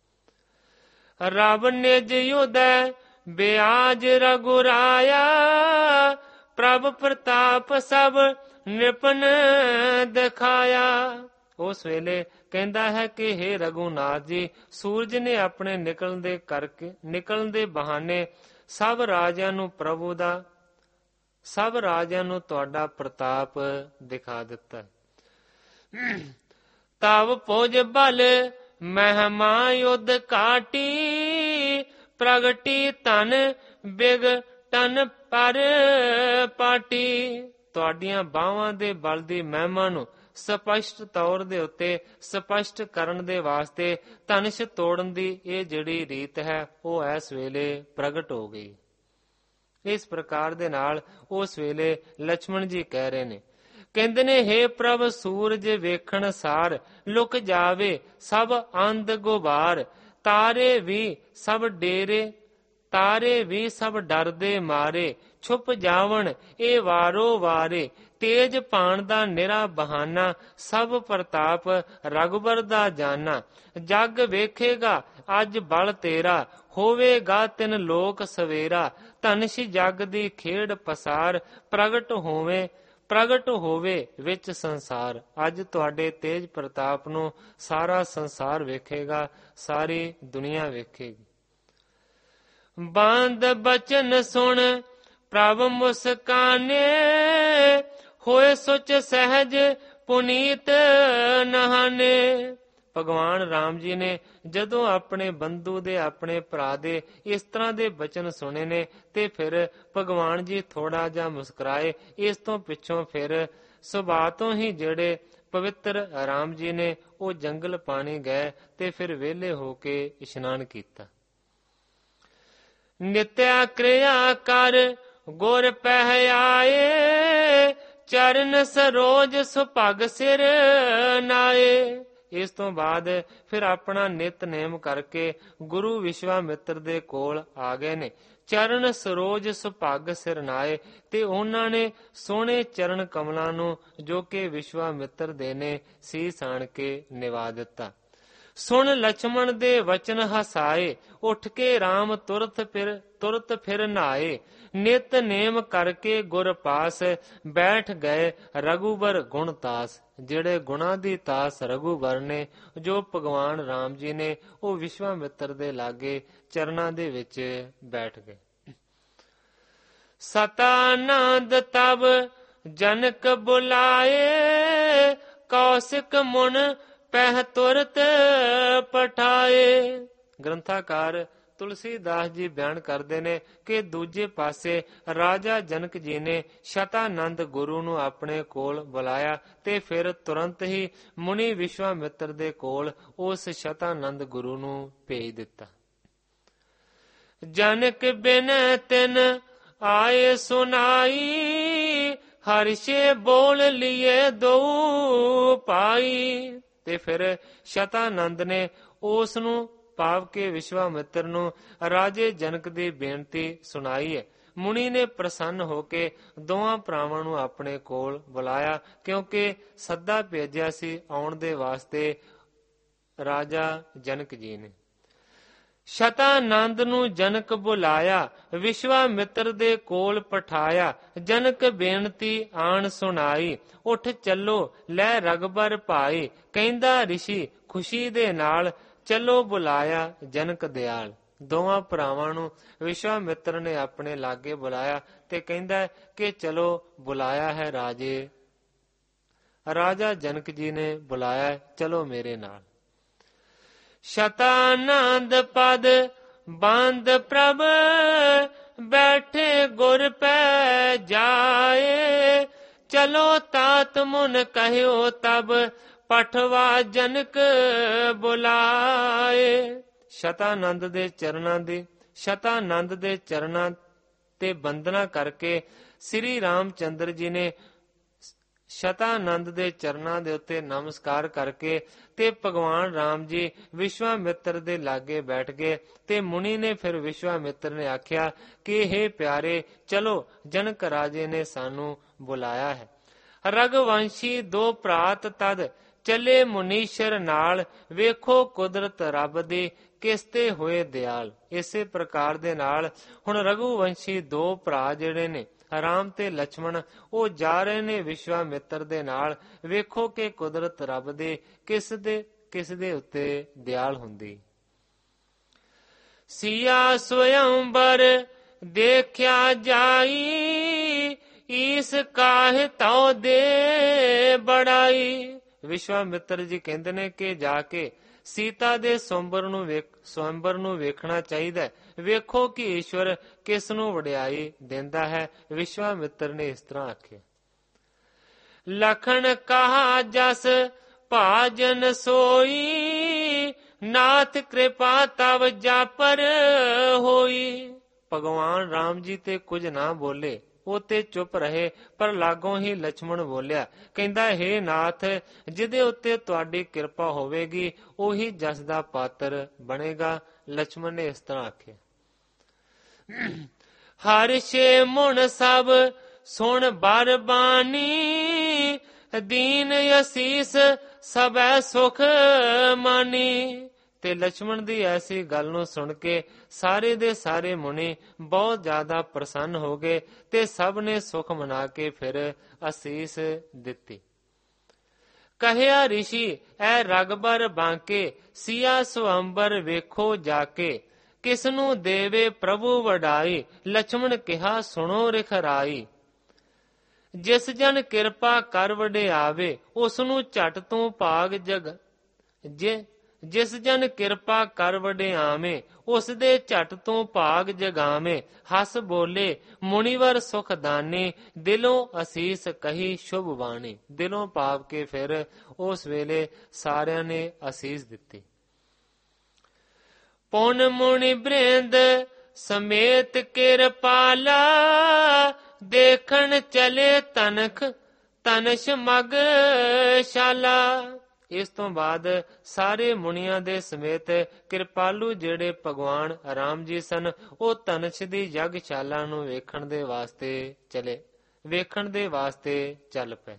ਰੱਬ ਨਿਜ ਉਦੈ ਬਿਆਜ ਰਘੁਰਾਇਆ, ਪ੍ਰਭ ਪ੍ਰਤਾਪ ਸਭ ਨਿਪਨ ਦਿਖਾਇਆ। ਉਸ ਵੇਲੇ ਕਹਿੰਦਾ ਹੈ ਕਿ ਹੇ ਰਘੂਨਾਥ ਜੀ, ਸੂਰਜ ਨੇ ਆਪਣੇ ਨਿਕਲਣ ਦੇ ਕਰਕੇ ਨਿਕਲਣ ਦੇ ਬਹਾਨੇ ਸਭ ਰਾਜਿਆਂ ਨੂੰ ਪ੍ਰਭੂ ਦਾ ਸਭ ਰਾਜਿਆਂ ਨੂੰ ਤੁਹਾਡਾ ਪ੍ਰਤਾਪ ਦਿਖਾ ਦਿੱਤਾ। ਤਵ ਭੁਜ ਬਲ ਮਹਿਮਾ ਯੁੱਧ ਕਾਟੀ, ਪ੍ਰਗਟੀ ਧਨ ਬਿਗਟਨ ਪਰ ਪਾਟੀ। ਤੁਹਾਡੀਆਂ ਬਾਹਾਂ ਦੇ ਬਲ ਦੀ ਮਹਿਮਾ ਨੂੰ ਸਪਸ਼ਟ ਤੌਰ ਦੇ ਉੱਤੇ ਸਪਸ਼ਟ ਕਰਨ ਦੇ ਵਾਸਤੇ ਧਨੁਸ਼ ਤੋੜਨ ਦੀ ਇਹ ਜਿਹੜੀ ਰੀਤ ਹੈ ਉਹ ਇਸ ਵੇਲੇ ਪ੍ਰਗਟ ਹੋ ਗਈ। ਇਸ ਪ੍ਰਕਾਰ ਦੇ ਨਾਲ ਉਸ ਵੇਲੇ ਲਛਮਣ ਜੀ ਕਹਿ ਰਹੇ ਨੇ, ਕਹਿੰਦੇ ਨੇ ਹੇ ਪ੍ਰਭ ਸੂਰਜ ਵੇਖਣ ਸਾਰ, ਲੁਕ ਜਾਵੇ ਸਭ ਅੰਧ ਗੁਬਾਰ। ਤਾਰੇ ਵੀ ਸਭ ਡੇਰੇ ਤਾਰੇ ਵੀ ਸਭ ਡਰਦੇ ਮਾਰੇ, ਛੁਪ ਜਾਵਣ ਇਹ ਵਾਰੋ ਵਾਰੇ। ਤੇਜ ਪਾਣ ਦਾ ਨਿਰਾ ਬਹਾਨਾ, ਸਭ ਪ੍ਰਤਾਪ ਰਘੁਬਰ ਦਾ ਜਾਨਾ। ਜਗ ਵੇਖੇਗਾ ਅੱਜ ਬਲ ਤੇਰਾ, ਹੋਵੇਗਾ ਤਿਨ ਲੋਕ ਸਵੇਰਾ। ਧਨੁਸ਼ ਜਗ ਦੀ ਖੇਡ ਪਸਾਰ, ਪ੍ਰਗਟ ਹੋਵੇ ਪ੍ਰਗਟ ਹੋਵੇ ਵਿੱਚ ਸੰਸਾਰ। ਅੱਜ ਤੁਹਾਡੇ ਤੇਜ ਪ੍ਰਤਾਪ ਨੂੰ ਸਾਰਾ ਸੰਸਾਰ ਵੇਖੇਗਾ, ਸਾਰੀ ਦੁਨੀਆ ਵੇਖੇਗੀ। ਬੰਦ ਬਚਨ ਸੁਣ ਪ੍ਰਭ ਮੁਸਕਾਨੇ, ਹੋਏ ਸੁਚ ਸਹਿਜ ਪੁਨੀਤ ਨਹਾਨੇ। ਭਗਵਾਨ ਰਾਮ ਜੀ ਨੇ ਜਦੋਂ ਆਪਣੇ ਬੰਧੂ ਦੇ ਆਪਣੇ ਭਰਾ ਦੇ ਇਸ ਤਰ੍ਹਾਂ ਦੇ ਬਚਨ ਸੁਣੇ ਨੇ ਤੇ ਫਿਰ ਭਗਵਾਨ ਜੀ ਥੋੜਾ ਜਿਹਾ ਮੁਸਕਰਾਏ। ਇਸ ਤੋਂ ਪਿੱਛੋਂ ਫਿਰ ਸੁਭਾਅ ਤੋਂ ਹੀ ਜਿਹੜੇ ਪਵਿੱਤਰ ਰਾਮ ਜੀ ਨੇ ਉਹ ਜੰਗਲ ਪਾਣੀ ਗਏ ਤੇ ਫਿਰ ਵਿਹਲੇ ਹੋ ਕੇ ਇਸ਼ਨਾਨ ਕੀਤਾ। ਨਿਤਿਆ ਕਿਰਿਆ ਕਰ ਗੁਰ ਪਹਿ ਆਏ, ਚਰਨ ਸਰੋਜ ਸੁਭਗ ਸਿਰ ਨਾਏ। ਇਸ ਤੋਂ ਬਾਅਦ ਫਿਰ ਆਪਣਾ ਨਿਤਨੇਮ ਕਰਕੇ ਗੁਰੂ ਵਿਸ਼ਵਾਮਿੱਤਰ ਦੇ ਕੋਲ ਆ ਗਏ ਨੇ। ਚਰਨ ਸਰੋਜ ਸੁਭਾਗ ਸਿਰਨਾਏ। ਤੇ ਉਹਨਾਂ ਨੇ ਸੋਹਣੇ ਚਰਨ ਕਮਲਾਂ ਨੂੰ ਜੋ ਕਿ ਵਿਸ਼ਵਾਮਿੱਤਰ ਦੇ ਨੇ ਸੀਸ ਆਣ ਕੇ ਨਿਵਾ ਦਿੱਤਾ। ਸੁਣ ਲਛਮਣ ਦੇ ਵਚਨ ਹਸਾਏ, ਉੱਠ ਕੇ ਰਾਮ ਤੁਰਤ ਫਿਰ ਤੁਰਤ ਫਿਰ ਨਹਾਏ। ਨਿਤ ਨੇਮ ਕਰਕੇ ਗੁਰ ਪਾਸ, ਬੈਠ ਗਏ ਰਘੂਬਰ ਗੁਣ ਤਾਸ। ਜਿਹੜੇ ਗੁਣਾਂ ਦੀ ਤਾਸ ਰਘੂਬਰ ਨੇ, ਜੋ ਭਗਵਾਨ ਰਾਮ ਜੀ ਨੇ, ਉਹ ਵਿਸ਼ਵਾਮਿੱਤਰ ਦੇ ਲਾਗੇ ਚਰਨਾਂ ਦੇ ਵਿੱਚ ਬੈਠ ਗਏ। ਸਤਾਨੰਦ ਤਬ ਜਨਕ ਬੁਲਾਏ, ਕੌਸ਼ਿਕ ਮੁਨ ਪਹਿ ਤੁਰਤ ਪਠਾਏ। ਗ੍ਰੰਥਾਕਾਰ ਤੁਲਸੀਦਾਸ ਜੀ ਬਿਆਨ ਕਰਦੇ ਨੇ ਕਿ ਦੂਜੇ ਪਾਸੇ ਰਾਜਾ ਜਨਕ ਜੀ ਨੇ ਸ਼ਤਾਨੰਦ ਗੁਰੂ ਨੂੰ ਆਪਣੇ ਕੋਲ ਬੁਲਾਇਆ ਤੇ ਫਿਰ ਤੁਰੰਤ ਹੀ ਮੁਨੀ ਵਿਸ਼ਵਾਮਿੱਤਰ ਦੇ ਕੋਲ ਉਸ ਸ਼ਤਾਨੰਦ ਗੁਰੂ ਨੂੰ ਭੇਜ ਦਿੱਤਾ। ਜਨਕ ਬਿਨ ਤਿਨ ਆਏ ਸੁਨਾਈ, ਹਰਸ਼ੇ ਬੋਲ ਲਿਏ ਦੋ ਪਾਈ। ਤੇ ਫਿਰ ਸ਼ਤਾਨੰਦ ਨੇ ਉਸ ਨੂੰ ਭਾਵ ਕੇ ਵਿਸ਼ਵਾਮਿੱਤਰ ਨੂੰ ਰਾਜੇ ਜਨਕ ਦੀ ਬੇਨਤੀ ਸੁਣਾਈ ਹੈ। ਮੁਨੀ ਨੇ ਪ੍ਰਸੰਨ ਹੋ ਕੇ ਦੋਵਾਂ ਭਰਾਵਾਂ ਨੂੰ ਆਪਣੇ ਕੋਲ ਬੁਲਾਇਆ, ਕਿਉਂਕਿ ਸੱਦਾ ਭੇਜਿਆ ਸੀ ਆਉਣ ਦੇ ਵਾਸਤੇ ਰਾਜਾ ਜਨਕ ਜੀ ਨੇ। ਸ਼ਤਾਨੰਦ ਨੂੰ ਜਨਕ ਬੁਲਾਇਆ, ਵਿਸ਼ਵਾਮਿੱਤਰ ਦੇ ਕੋਲ ਪਠਾਇਆ। ਜਨਕ ਬੇਨਤੀ ਆਣ ਸੁਣਾਈ, ਉੱਠ ਚੱਲੋ ਲੈ ਰਘਬਰ ਭਾਈ। ਕਹਿੰਦਾ ਰਿਸ਼ੀ ਖੁਸ਼ੀ ਦੇ ਨਾਲ, ਚਲੋ ਬੁਲਾਇਆ ਜਨਕ ਦਿਆਲ। ਦੋਵਾਂ ਭਰਾਵਾਂ ਨੂੰ ਵਿਸ਼ਵਾਮਿੱਤਰ ਨੇ ਆਪਣੇ ਲਾਗੇ ਬੁਲਾਇਆ ਤੇ ਕਹਿੰਦਾ ਕਿ ਚਲੋ ਬੁਲਾਇਆ ਹੈ ਰਾਜੇ, ਰਾਜਾ ਜਨਕ ਜੀ ਨੇ ਬੁਲਾਇਆ, ਚਲੋ ਮੇਰੇ ਨਾਲ। ਸ਼ਤਾਨੰਦ ਪਦ ਬੰਦ ਪ੍ਰਭ, ਬੈਠੇ ਗੁਰ ਪੈ ਜਾਏ। ਚਲੋ ਤਾਤ ਮੁਨ ਕਹਿਓ ਤਬ, ਪਠਵਾ ਜਨਕ ਬੁਲਾਏ। ਸ਼ਤਾਨੰਦ ਦੇ ਚਰਨਾਂ ਦੀ ਸ਼ਤਾਨੰਦ ਦੇ ਚਰਨਾਂ ਤੇ ਬੰਦਨਾ ਕਰਕੇ ਸ੍ਰੀ ਰਾਮ ਚੰਦਰ ਜੀ ਨੇ ਸ਼ਤਾਨੰਦ ਦੇ ਚਰਨਾਂ ਦੇ ਉੱਤੇ ਨਮਸਕਾਰ ਕਰਕੇ ਤੇ ਭਗਵਾਨ ਰਾਮ ਜੀ ਵਿਸ਼ਵਾਮਿੱਤਰ ਦੇ ਲਾਗੇ ਬੈਠ ਗਏ। ਤੇ ਮੁਨੀ ਨੇ ਫਿਰ ਵਿਸ਼ਵਾਮਿੱਤਰ ਨੇ ਆਖਿਆ ਕਿ ਹੇ ਪਿਆਰੇ, ਚਲੋ ਜਨਕ ਰਾਜੇ ਨੇ ਸਾਨੂੰ ਬੁਲਾਇਆ ਹੈ। ਰਘੁਵੰਸ਼ੀ ਦੋ ਭਰਾਤ ਤਦ ਚੱਲੇ ਮੁਨੀਸ਼ਰ ਨਾਲ, ਵੇਖੋ ਕੁਦਰਤ ਰੱਬ ਦੀ ਕਿਸਤੇ ਹੋਏ ਦਿਆਲ। ਇਸੇ ਪ੍ਰਕਾਰ ਦੇ ਨਾਲ ਹੁਣ ਰਘੁਵੰਸ਼ੀ ਦੋ ਭਰਾ ਜਿਹੜੇ ਨੇ ਰਾਮ ਤੇ ਲਛਮਣ, ਉਹ ਜਾ ਰਹੇ ਨੇ ਵਿਸ਼ਵਾਮਿੱਤਰ ਦੇ ਨਾਲ। ਵੇਖੋ ਕਿ ਕੁਦਰਤ ਰੱਬ ਦੇ ਕਿਸ ਦੇ ਕਿਸ ਦੇ ਉੱਤੇ ਦਿਆਲ ਹੁੰਦੀ। ਸੀਆ ਸਵਯੰਬਰ ਦੇਖਿਆ ਜਾਈ, ਈਸ ਕਾਹਿ ਤਉ ਦੇ ਬੜਾਈ। ਵਿਸ਼ਵਾਮਿੱਤਰ ਜੀ ਕਹਿੰਦੇ ਨੇ ਕਿ ਜਾ ਕੇ ਸੀਤਾ ਦੇ ਸਵੰਬਰ ਨੂੰ ਵੇਖ ਸਵੰਬਰ ਨੂੰ ਵੇਖਣਾ ਚਾਹੀਦਾ। ਵੇਖੋ ਕਿ ਈਸ਼ਵਰ ਕਿਸ ਨੂੰ ਵਡਿਆਈ ਦਿੰਦਾ ਹੈ। ਵਿਸ਼ਵਾਮਿੱਤਰ ਨੇ ਇਸ ਤਰ੍ਹਾਂ ਆਖਿਆ। ਲਖਣ ਕਹਾ ਜਸ ਭਾਜਨ ਸੋਈ, ਨਾਥ ਕਿਰਪਾ ਤਵ ਜਾਪਰ ਹੋਈ। ਭਗਵਾਨ ਰਾਮ ਜੀ ਤੇ ਕੁਝ ਨਾ ਬੋਲੇ, ਉਹ ਤੇ ਚੁੱਪ ਰਹੇ, ਪਰ ਲਾਗੋਂ ਹੀ ਲਛਮਣ ਬੋਲਿਆ। ਕਹਿੰਦਾ ਹੇ ਨਾਥ, ਜਿਹਦੇ ਉੱਤੇ ਤੁਹਾਡੀ ਕਿਰਪਾ ਹੋਵੇਗੀ ਉਹੀ ਜਸ ਦਾ ਪਾਤਰ ਬਣੇਗਾ। ਲਛਮਣ ਨੇ ਇਸ ਤਰ੍ਹਾਂ ਆਖਿਆ। ਹਰਸ਼ੇ ਮੁਣ ਸਭ ਸੁਣ ਬਰ ਬਾਣੀ, ਦੀਨ ਅਸੀਸ ਸਭੈ ਸੁਖ ਮਾਨੀ। ਤੇ ਲਛਮਣ ਦੀ ਐਸੀ ਗੱਲ ਨੂੰ ਸੁਣ ਕੇ ਸਾਰੇ ਦੇ ਸਾਰੇ ਮੁਨੀ ਬਹੁਤ ਜ਼ਿਆਦਾ ਪ੍ਰਸੰਨ ਹੋ ਗਏ ਤੇ ਸਭ ਨੇ ਸੁਖ ਮਨਾ ਕੇ ਫਿਰ ਅਸੀਸ ਦਿੱਤੀ। ਕਹਿਆ ਰਿਸ਼ੀ ਐ ਰਘਬਰ ਬਾਂਕੇ, ਸੀਆ ਸਵੰਬਰ ਵੇਖੋ ਜਾਕੇ। ਕਿਸ ਨੂੰ ਦੇਵੇ ਪ੍ਰਭੂ ਵਡਾਈ, ਲਛਮਣ ਕਿਹਾ ਸੁਣੋ ਰਿਖਰਾਈ। ਜਿਸ ਜਨ ਕਿਰਪਾ ਕਰ ਵਡਿਆਵੇ, ਉਸ ਨੂੰ ਝਟ ਤੋਂ ਭਾਗ ਜਗ ਜੇ ਜਿਸ ਜਨ ਕਿਰਪਾ ਕਰ ਵਡਿਆਵੇਂ, ਉਸ ਦੇ ਝਟ ਤੋਂ ਭਾਗ ਜਗਾਵੇਂ। ਹੱਸ ਬੋਲੇ ਮੁਨੀਵਰ ਸੁਖ ਦਾਨੀ, ਦਿਲੋਂ ਅਸੀਸ ਕਹੀ ਸ਼ੁਭ ਬਾਣੀ। ਦਿਲੋਂ ਭਾਵ ਕੇ ਫਿਰ ਉਸ ਵੇਲੇ ਸਾਰਿਆਂ ਨੇ ਅਸੀਸ ਦਿੱਤੀ। ਪੁਨ ਮੁਨੀ ਬ੍ਰਿੰਦ ਸਮੇਤ ਕਿਰਪਾਲਾ, ਦੇਖਣ ਚਲੇ ਤਨਖ ਤਨਸ਼ ਮਗ ਸ਼ਾਲਾ। ਇਸ ਤੋਂ ਬਾਅਦ ਸਾਰੇ ਮੁਨੀਆਂ ਦੇ ਸਮੇਤ ਕਿਰਪਾਲੂ ਜਿਹੜੇ ਭਗਵਾਨ ਰਾਮ ਜੀ ਸਨ, ਉਹ ਧਨੁਸ਼ ਦੀ ਯੱਗਸ਼ਾਲਾ ਨੂੰ ਵੇਖਣ ਦੇ ਵਾਸਤੇ ਚਲੇ ਵੇਖਣ ਦੇ ਵਾਸਤੇ ਚੱਲ ਪਏ।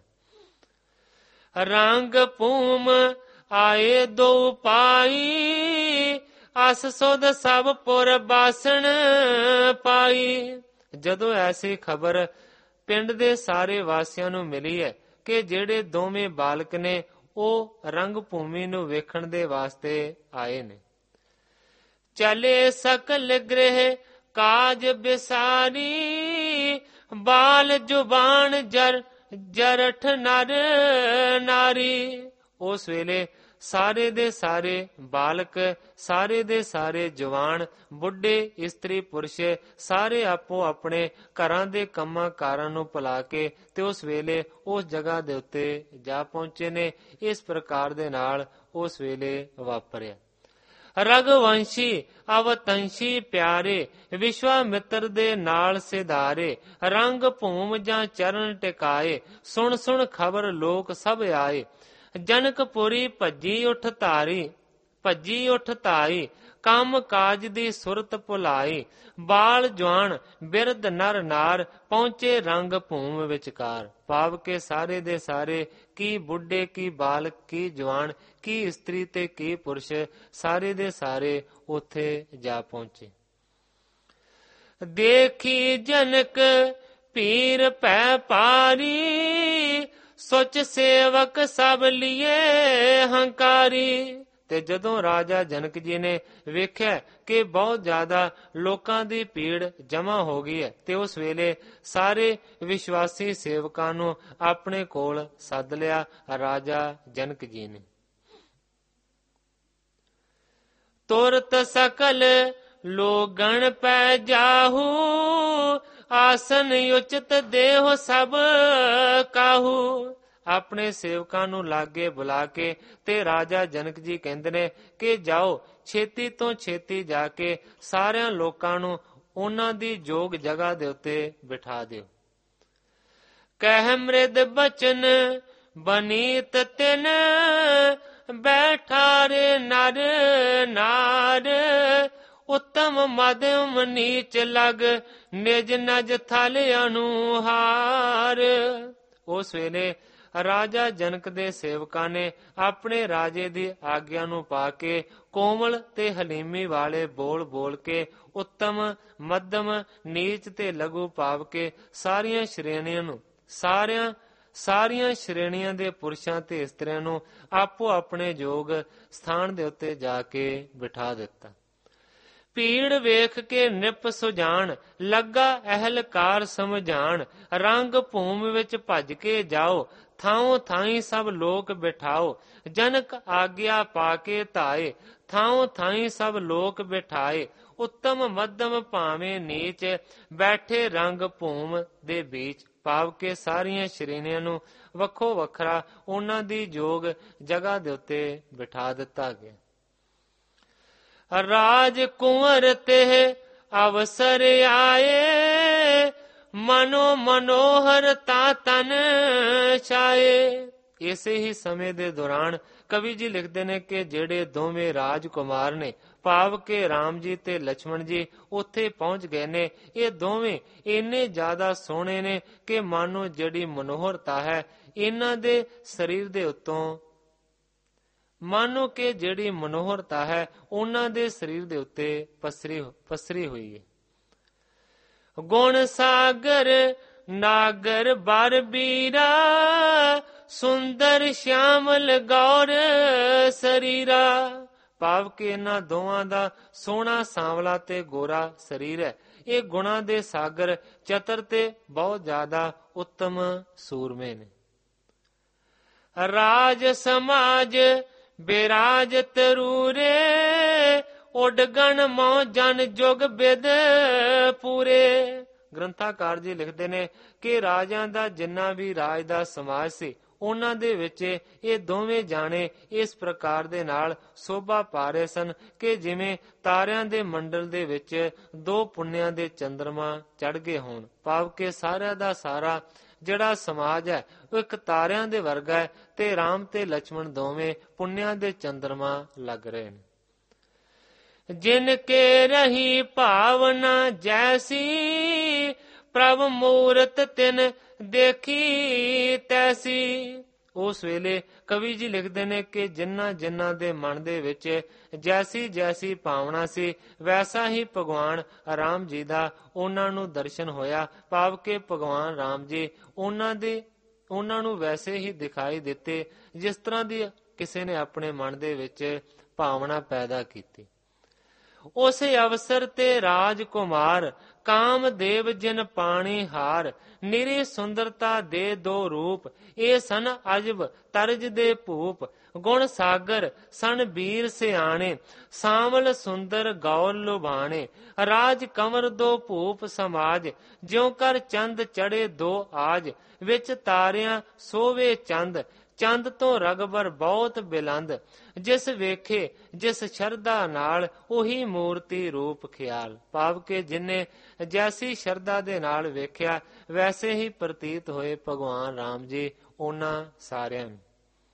ਰੰਗ ਭੂਮ ਆਏ ਦੋ ਪਾਈ, ਅਸ ਸੁਧ ਸਭ ਪੁਰ ਬਾਸਣ ਪਾਈ। ਜਦੋਂ ਐਸੀ ਖਬਰ ਪਿੰਡ ਦੇ ਸਾਰੇ ਵਾਸੀਆਂ ਨੂੰ ਮਿਲੀ ਹੈ ਕਿ ਜਿਹੜੇ ਦੋਵੇਂ ਬਾਲਕ ਨੇ ਉਹ ਰੰਗ ਭੂਮੀ ਨੂੰ ਵੇਖਣ ਦੇ ਵਾਸਤੇ ਆਏ ਨੇ। ਚਲੇ ਸਕਲ ਗ੍ਰਹਿ ਕਾਜ ਬਿਸਾਰੀ, ਬਾਲ ਜ਼ੁਬਾਨ ਜਰ ਜਰਠ ਨਰ ਨਾਰੀ। ਉਸ ਵੇਲੇ ਸਾਰੇ ਦੇ ਸਾਰੇ ਬਾਲਕ, ਸਾਰੇ ਦੇ ਸਾਰੇ ਜਵਾਨ, ਬੁੱਢੇ, ਇਸਤਰੀ, ਪੁਰਸ਼ ਸਾਰੇ ਆਪੋ ਆਪਣੇ ਘਰਾਂ ਦੇ ਕੰਮਾਂ ਕਾਰਾਂ ਨੂੰ ਭੁਲਾ ਕੇ ਤੇ ਉਸ ਵੇਲੇ ਉਸ ਜਗ੍ਹਾ ਦੇ ਉੱਤੇ ਜਾ ਪਹੁੰਚੇ ਨੇ। ਇਸ ਪ੍ਰਕਾਰ ਦੇ ਨਾਲ ਉਸ ਵੇਲੇ ਵਾਪਰਿਆ। ਰਘੁਵੰਸ਼ੀ ਅਵਤੰਸ਼ੀ ਪਿਆਰੇ, ਵਿਸ਼ਵਾਮਿੱਤਰ ਦੇ ਨਾਲ ਸਿਧਾਰੇ, ਰੰਗ ਭੂਮ ਜਾਂ ਚਰਨ ਟਿਕਾਏ, ਸੁਣ ਸੁਣ ਖਬਰ ਲੋਕ ਸਭ ਆਏ। ਜਨਕਪੁਰੀ ਭੱਜੀ ਉੱਠ ਧਾਰੀ, ਭੱਜੀ ਉੱਠ ਧਾਈ, ਕੰਮ ਕਾਜ ਦੀ ਸੁਰਤ ਭੁਲਾਈ, ਬਾਲ ਜਵਾਨ ਬਿਰਧ ਨਰ ਨਾਰ, ਪਹੁੰਚੇ ਰੰਗ ਭੂਮ ਵਿਚਕਾਰ। ਭਾਵ ਕੇ ਸਾਰੇ ਦੇ ਸਾਰੇ, ਕੀ ਬੁੱਢੇ, ਕੀ ਬਾਲਕ, ਕੀ ਜਵਾਨ, ਕੀ ਇਸਤਰੀ ਤੇ ਕੀ ਪੁਰਸ਼, ਸਾਰੇ ਦੇ ਸਾਰੇ ਉੱਥੇ ਜਾ ਪਹੁੰਚੇ। ਦੇਖੀ ਜਨਕ ਪੀਰ ਭੈ ਪਾਰੀ, ਸੋਚ ਸੇਵਕ ਸਭ ਲਿਏ ਹੰਕਾਰੀ। ਤੇ ਜਦੋਂ ਰਾਜਾ ਜਨਕ ਜੀ ਨੇ ਵੇਖਿਆ ਕਿ ਬਹੁਤ ਜ਼ਿਆਦਾ ਲੋਕਾਂ ਦੀ ਭੀੜ ਜਮ੍ਹਾਂ ਹੋ ਗਈ ਹੈ, ਤੇ ਉਸ ਵੇਲੇ ਸਾਰੇ ਵਿਸ਼ਵਾਸੀ ਸੇਵਕਾਂ ਨੂੰ ਆਪਣੇ ਕੋਲ ਸੱਦ ਲਿਆ ਰਾਜਾ ਜਨਕ ਜੀ ਨੇ। ਤੁਰਤ ਸਕਲ ਲੋਗਣ ਪੈ ਜਾਹੂ, ਆਸਨ ਉਚਿਤ ਦੇਹੁ ਸਭ ਕਾਹੂ। ਆਪਣੇ ਸੇਵਕਾਂ ਨੂੰ ਲਾਗੇ ਬੁਲਾ ਕੇ ਤੇ ਰਾਜਾ ਜਨਕ ਜੀ ਕਹਿੰਦੇ ਨੇ ਕਿ ਜਾਓ, ਛੇਤੀ ਤੋਂ ਛੇਤੀ ਜਾ ਕੇ ਸਾਰਿਆਂ ਲੋਕਾਂ ਨੂੰ ਉਹਨਾਂ ਦੀ ਯੋਗ ਜਗ੍ਹਾ ਦੇ ਉੱਤੇ ਬਿਠਾ ਦਿਓ। ਕਹਿ ਮ੍ਰਿਦ ਬਚਨ ਬਨੀਤ ਤਿਨ, ਬੈਠਾ ਰੇ ਨਰ ਨਾਰ, ਉੱਤਮ ਮਧਮ ਨੀਚ ਲਗ, ਨਿਜ ਨਜ ਥਲ ਅਨੁਹਾਰ। ਉਸ ਵੇਲੇ ਰਾਜਾ ਜਨਕ ਦੇ ਸੇਵਕਾਂ ਨੇ ਆਪਣੇ ਰਾਜੇ ਦੀ ਆਗਿਆ ਨੂੰ ਪਾ ਕੇ ਕੋਮਲ ਤੇ ਹਲੀਮੀ ਵਾਲੇ ਬੋਲ ਬੋਲ ਕੇ ਉੱਤਮ, ਮੱਧਮ, ਨੀਚ ਤੇ ਲਘੂ ਭਾਵ ਕੇ ਸਾਰੀਆਂ ਸ਼੍ਰੇਣੀਆਂ ਨੂੰ ਸਾਰਿਆਂ ਸਾਰੀਆਂ ਸ਼੍ਰੇਣੀਆਂ ਦੇ ਪੁਰਸ਼ਾਂ ਤੇ ਇਸਤਰੀਆਂ ਨੂੰ ਆਪੋ ਆਪਣੇ ਯੋਗ ਸਥਾਨ ਦੇ ਉੱਤੇ ਜਾ ਕੇ ਬਿਠਾ ਦਿੱਤਾ। ਭੀੜ ਵੇਖ ਕੇ ਨਿਪ ਸੁਜਾਨ, ਲੱਗਾ ਅਹਲਕਾਰ ਸਮਝਾਣ, ਰੰਗ ਭੂਮ ਵਿੱਚ ਭੱਜ ਕੇ ਜਾਓ, ਥਾਉ ਥਾਈ ਸਭ ਲੋਕ ਬਿਠਾਓ, ਜਨਕ ਆਗਿਆ ਪਾ ਕੇ ਧਾਏ, ਥਾਉ ਥਾਈ ਸਭ ਲੋਕ ਬਿਠਾਏ, ਉੱਤਮ ਮੱਧਮ ਭਾਵੇਂ ਨੀਚ, ਬੈਠੇ ਰੰਗ ਭੂਮ ਦੇ ਵਿੱਚ। ਭਾਵ ਕੇ ਸਾਰੀਆਂ ਸ਼੍ਰੇਣੀਆਂ ਨੂੰ ਵੱਖੋ ਵੱਖਰਾ ਉਹਨਾਂ ਦੀ ਯੋਗ ਜਗ੍ਹਾ ਦੇ ਉੱਤੇ ਬਿਠਾ ਦਿੱਤਾ ਗਿਆ। ਰਾਜ ਕੁੰਵਰ ਤੇ ਅਵਸਰ ਆਏ, ਮਨੋ ਮਨੋਹਰ ਤਾ ਤਨ ਛਾਏ। ਇਸੇ ਹੀ ਸਮੇਂ ਦੇ ਦੌਰਾਨ ਕਵੀ ਜੀ ਲਿਖਦੇ ਨੇ ਕਿ ਜਿਹੜੇ ਦੋਵੇਂ ਰਾਜਕੁਮਾਰ ਨੇ, ਭਾਵ ਕਿ ਰਾਮ ਜੀ ਤੇ ਲక్ష్మణ ਜੀ ਉੱਥੇ ਪਹੁੰਚ ਗਏ ਨੇ। ਇਹ ਦੋਵੇਂ ਇੰਨੇ ਜ਼ਿਆਦਾ ਸੋਹਣੇ ਨੇ ਕਿ ਮਾਨੋ ਜਿਹੜੀ ਮਨੋਹਰਤਾ ਹੈ ਇਹਨਾਂ ਦੇ ਸਰੀਰ ਦੇ ਉੱਤੋਂ, ਮਾਨੋ ਕਿ ਜਿਹੜੀ ਮਨੋਹਰਤਾ ਹੈ ਉਹਨਾਂ ਦੇ ਸਰੀਰ ਦੇ ਉੱਤੇ ਪਸਰੀ ਪਸਰੀ ਹੋਈ ਹੈ। ਗੁਣ ਸਾਗਰ ਨਾਗਰ ਬਰ ਬੀਰਾ, ਸੁੰਦਰ ਸ਼ਿਆਮਲ ਗੌਰ ਸਰੀਰਾ। ਭਾਵ ਕਿ ਇਹਨਾਂ ਦੋਵਾਂ ਦਾ ਸੋਹਣਾ ਸਾਂਵਲਾ ਤੇ ਗੋਰਾ ਸਰੀਰ ਹੈ। ਇਹ ਗੁਣਾਂ ਦੇ ਸਾਗਰ, ਚਤਰ ਤੇ ਬਹੁਤ ਜ਼ਿਆਦਾ ਉੱਤਮ ਸੂਰਮੇ ਨੇ। ਰਾਜ ਸਮਾਜ ਬਿਰਾਜ ਤਰੂਰੇ, ਉਡਗਣ ਮੋ ਜਨ ਜੁਗ ਬਿਦ ਪੂਰੇ। ਗ੍ਰੰਥਾਕਾਰ ਜੀ ਲਿਖਦੇ ਨੇ ਕਿ ਰਾਜਾਂ ਦਾ ਜਿੰਨਾ ਵੀ ਰਾਜ ਦਾ ਸਮਾਜ ਸੀ, ਉਹਨਾਂ ਦੇ ਵਿੱਚ ਇਹ ਦੋਵੇਂ ਜਾਣੇ ਇਸ ਪ੍ਰਕਾਰ ਦੇ ਨਾਲ ਸੋਭਾ ਪਾ ਰਹੇ ਸਨ ਕਿ ਜਿਵੇਂ ਤਾਰਿਆਂ ਦੇ ਮੰਡਲ ਦੇ ਵਿੱਚ ਦੋ ਪੁੰਨਿਆਂ ਦੇ ਚੰਦਰਮਾ ਚੜ੍ਹ ਗਏ ਹੋਣ। ਭਾਵ ਕਿ ਸਾਰਿਆਂ ਦਾ ਸਾਰਾ ਜਿਹੜਾ ਸਮਾਜ ਹੈ ਉਹ ਇੱਕ ਤਾਰਿਆਂ ਦੇ ਵਰਗਾ ਹੈ ਤੇ ਰਾਮ ਤੇ ਲਛਮਣ ਦੋਵੇਂ ਪੁੰਨਿਆਂ ਦੇ ਚੰਦਰਮਾ ਲੱਗ ਰਹੇ ਨੇ। ਜਿਨ ਕੇ ਰਹੀ ਭਾਵਨਾ ਜੈਸੀ, ਪ੍ਰਭ ਮੂਰਤ ਤਿਨ ਦੇਖੀ ਤੈਸੀ। ਉਸ ਵੇਲੇ ਕਵੀ ਜੀ ਲਿਖਦੇ ਨੇ ਕਿ ਜਿਨ੍ਹਾਂ ਜਿਨ੍ਹਾਂ ਦੇ ਮਨ ਦੇ ਵਿੱਚ ਜੈਸੀ ਜੈਸੀ ਭਾਵਨਾ ਸੀ, ਵੈਸਾ ਹੀ ਭਗਵਾਨ ਰਾਮ ਜੀ ਦਾ ਉਹਨਾਂ ਨੂੰ ਦਰਸ਼ਨ ਹੋਇਆ। ਭਾਵ ਕਿ ਭਗਵਾਨ ਰਾਮ ਜੀ ਉਹਨਾਂ ਦੇ ਉਹਨਾਂ ਨੂੰ ਵੈਸੇ ਹੀ ਦਿਖਾਈ ਦਿੱਤੇ ਜਿਸ ਤਰ੍ਹਾਂ ਦੀ ਕਿਸੇ ਨੇ ਆਪਣੇ ਮਨ ਦੇ ਵਿੱਚ ਭਾਵਨਾ ਪੈਦਾ ਕੀਤੀ। ਉਸੇ ਅਵਸਰ ਤੇ ਰਾਜਕੁਮਾਰ ਕਾਮਦੇਵ ਜਿਨ ਪਾਣੀ ਹਾਰ, ਨਿਰੀ ਸੁੰਦਰਤਾ ਦੇ ਦੋ ਰੂਪ, ਇਹ ਸਨ ਅਜਬ ਤਰਜ ਦੇ ਭੂਪ। ਗੁਣ ਸਾਗਰ ਸਨ ਬੀਰ ਸਿਆਣੇ, ਸਾਂਵਲ ਸੁੰਦਰ ਗੌਰ ਲੁਭਾਣੇ। ਰਾਜ ਕੰਵਰ ਦੋ ਭੂਪ ਸਮਾਜ, ਜਿਉ ਕਰ ਚੰਦ ਚੜੇ ਦੋ ਆਜ। ਵਿੱਚ ਤਾਰਿਆਂ ਸੋਵੇ ਚੰਦ, ਚੰਦ ਤੋਂ ਰਗਬਰ ਬਹੁਤ ਬਿਲੰਦ। ਜਿਸ ਵੇਖੇ ਜਿਸ ਸ਼ਰਧਾ ਨਾਲ, ਉਹੀ ਮੂਰਤੀ ਰੂਪ ਖਿਆਲ। ਭਾਵ ਕਿ ਜਿਨੇ ਜੈਸੀ ਸ਼ਰਧਾ ਦੇ ਨਾਲ ਵੇਖਿਆ, ਵੈਸੇ ਹੀ ਪ੍ਰਤੀਤ ਹੋਏ ਭਗਵਾਨ ਰਾਮ ਜੀ ਉਹਨਾਂ ਸਾਰਿਆਂ ਨੂੰ।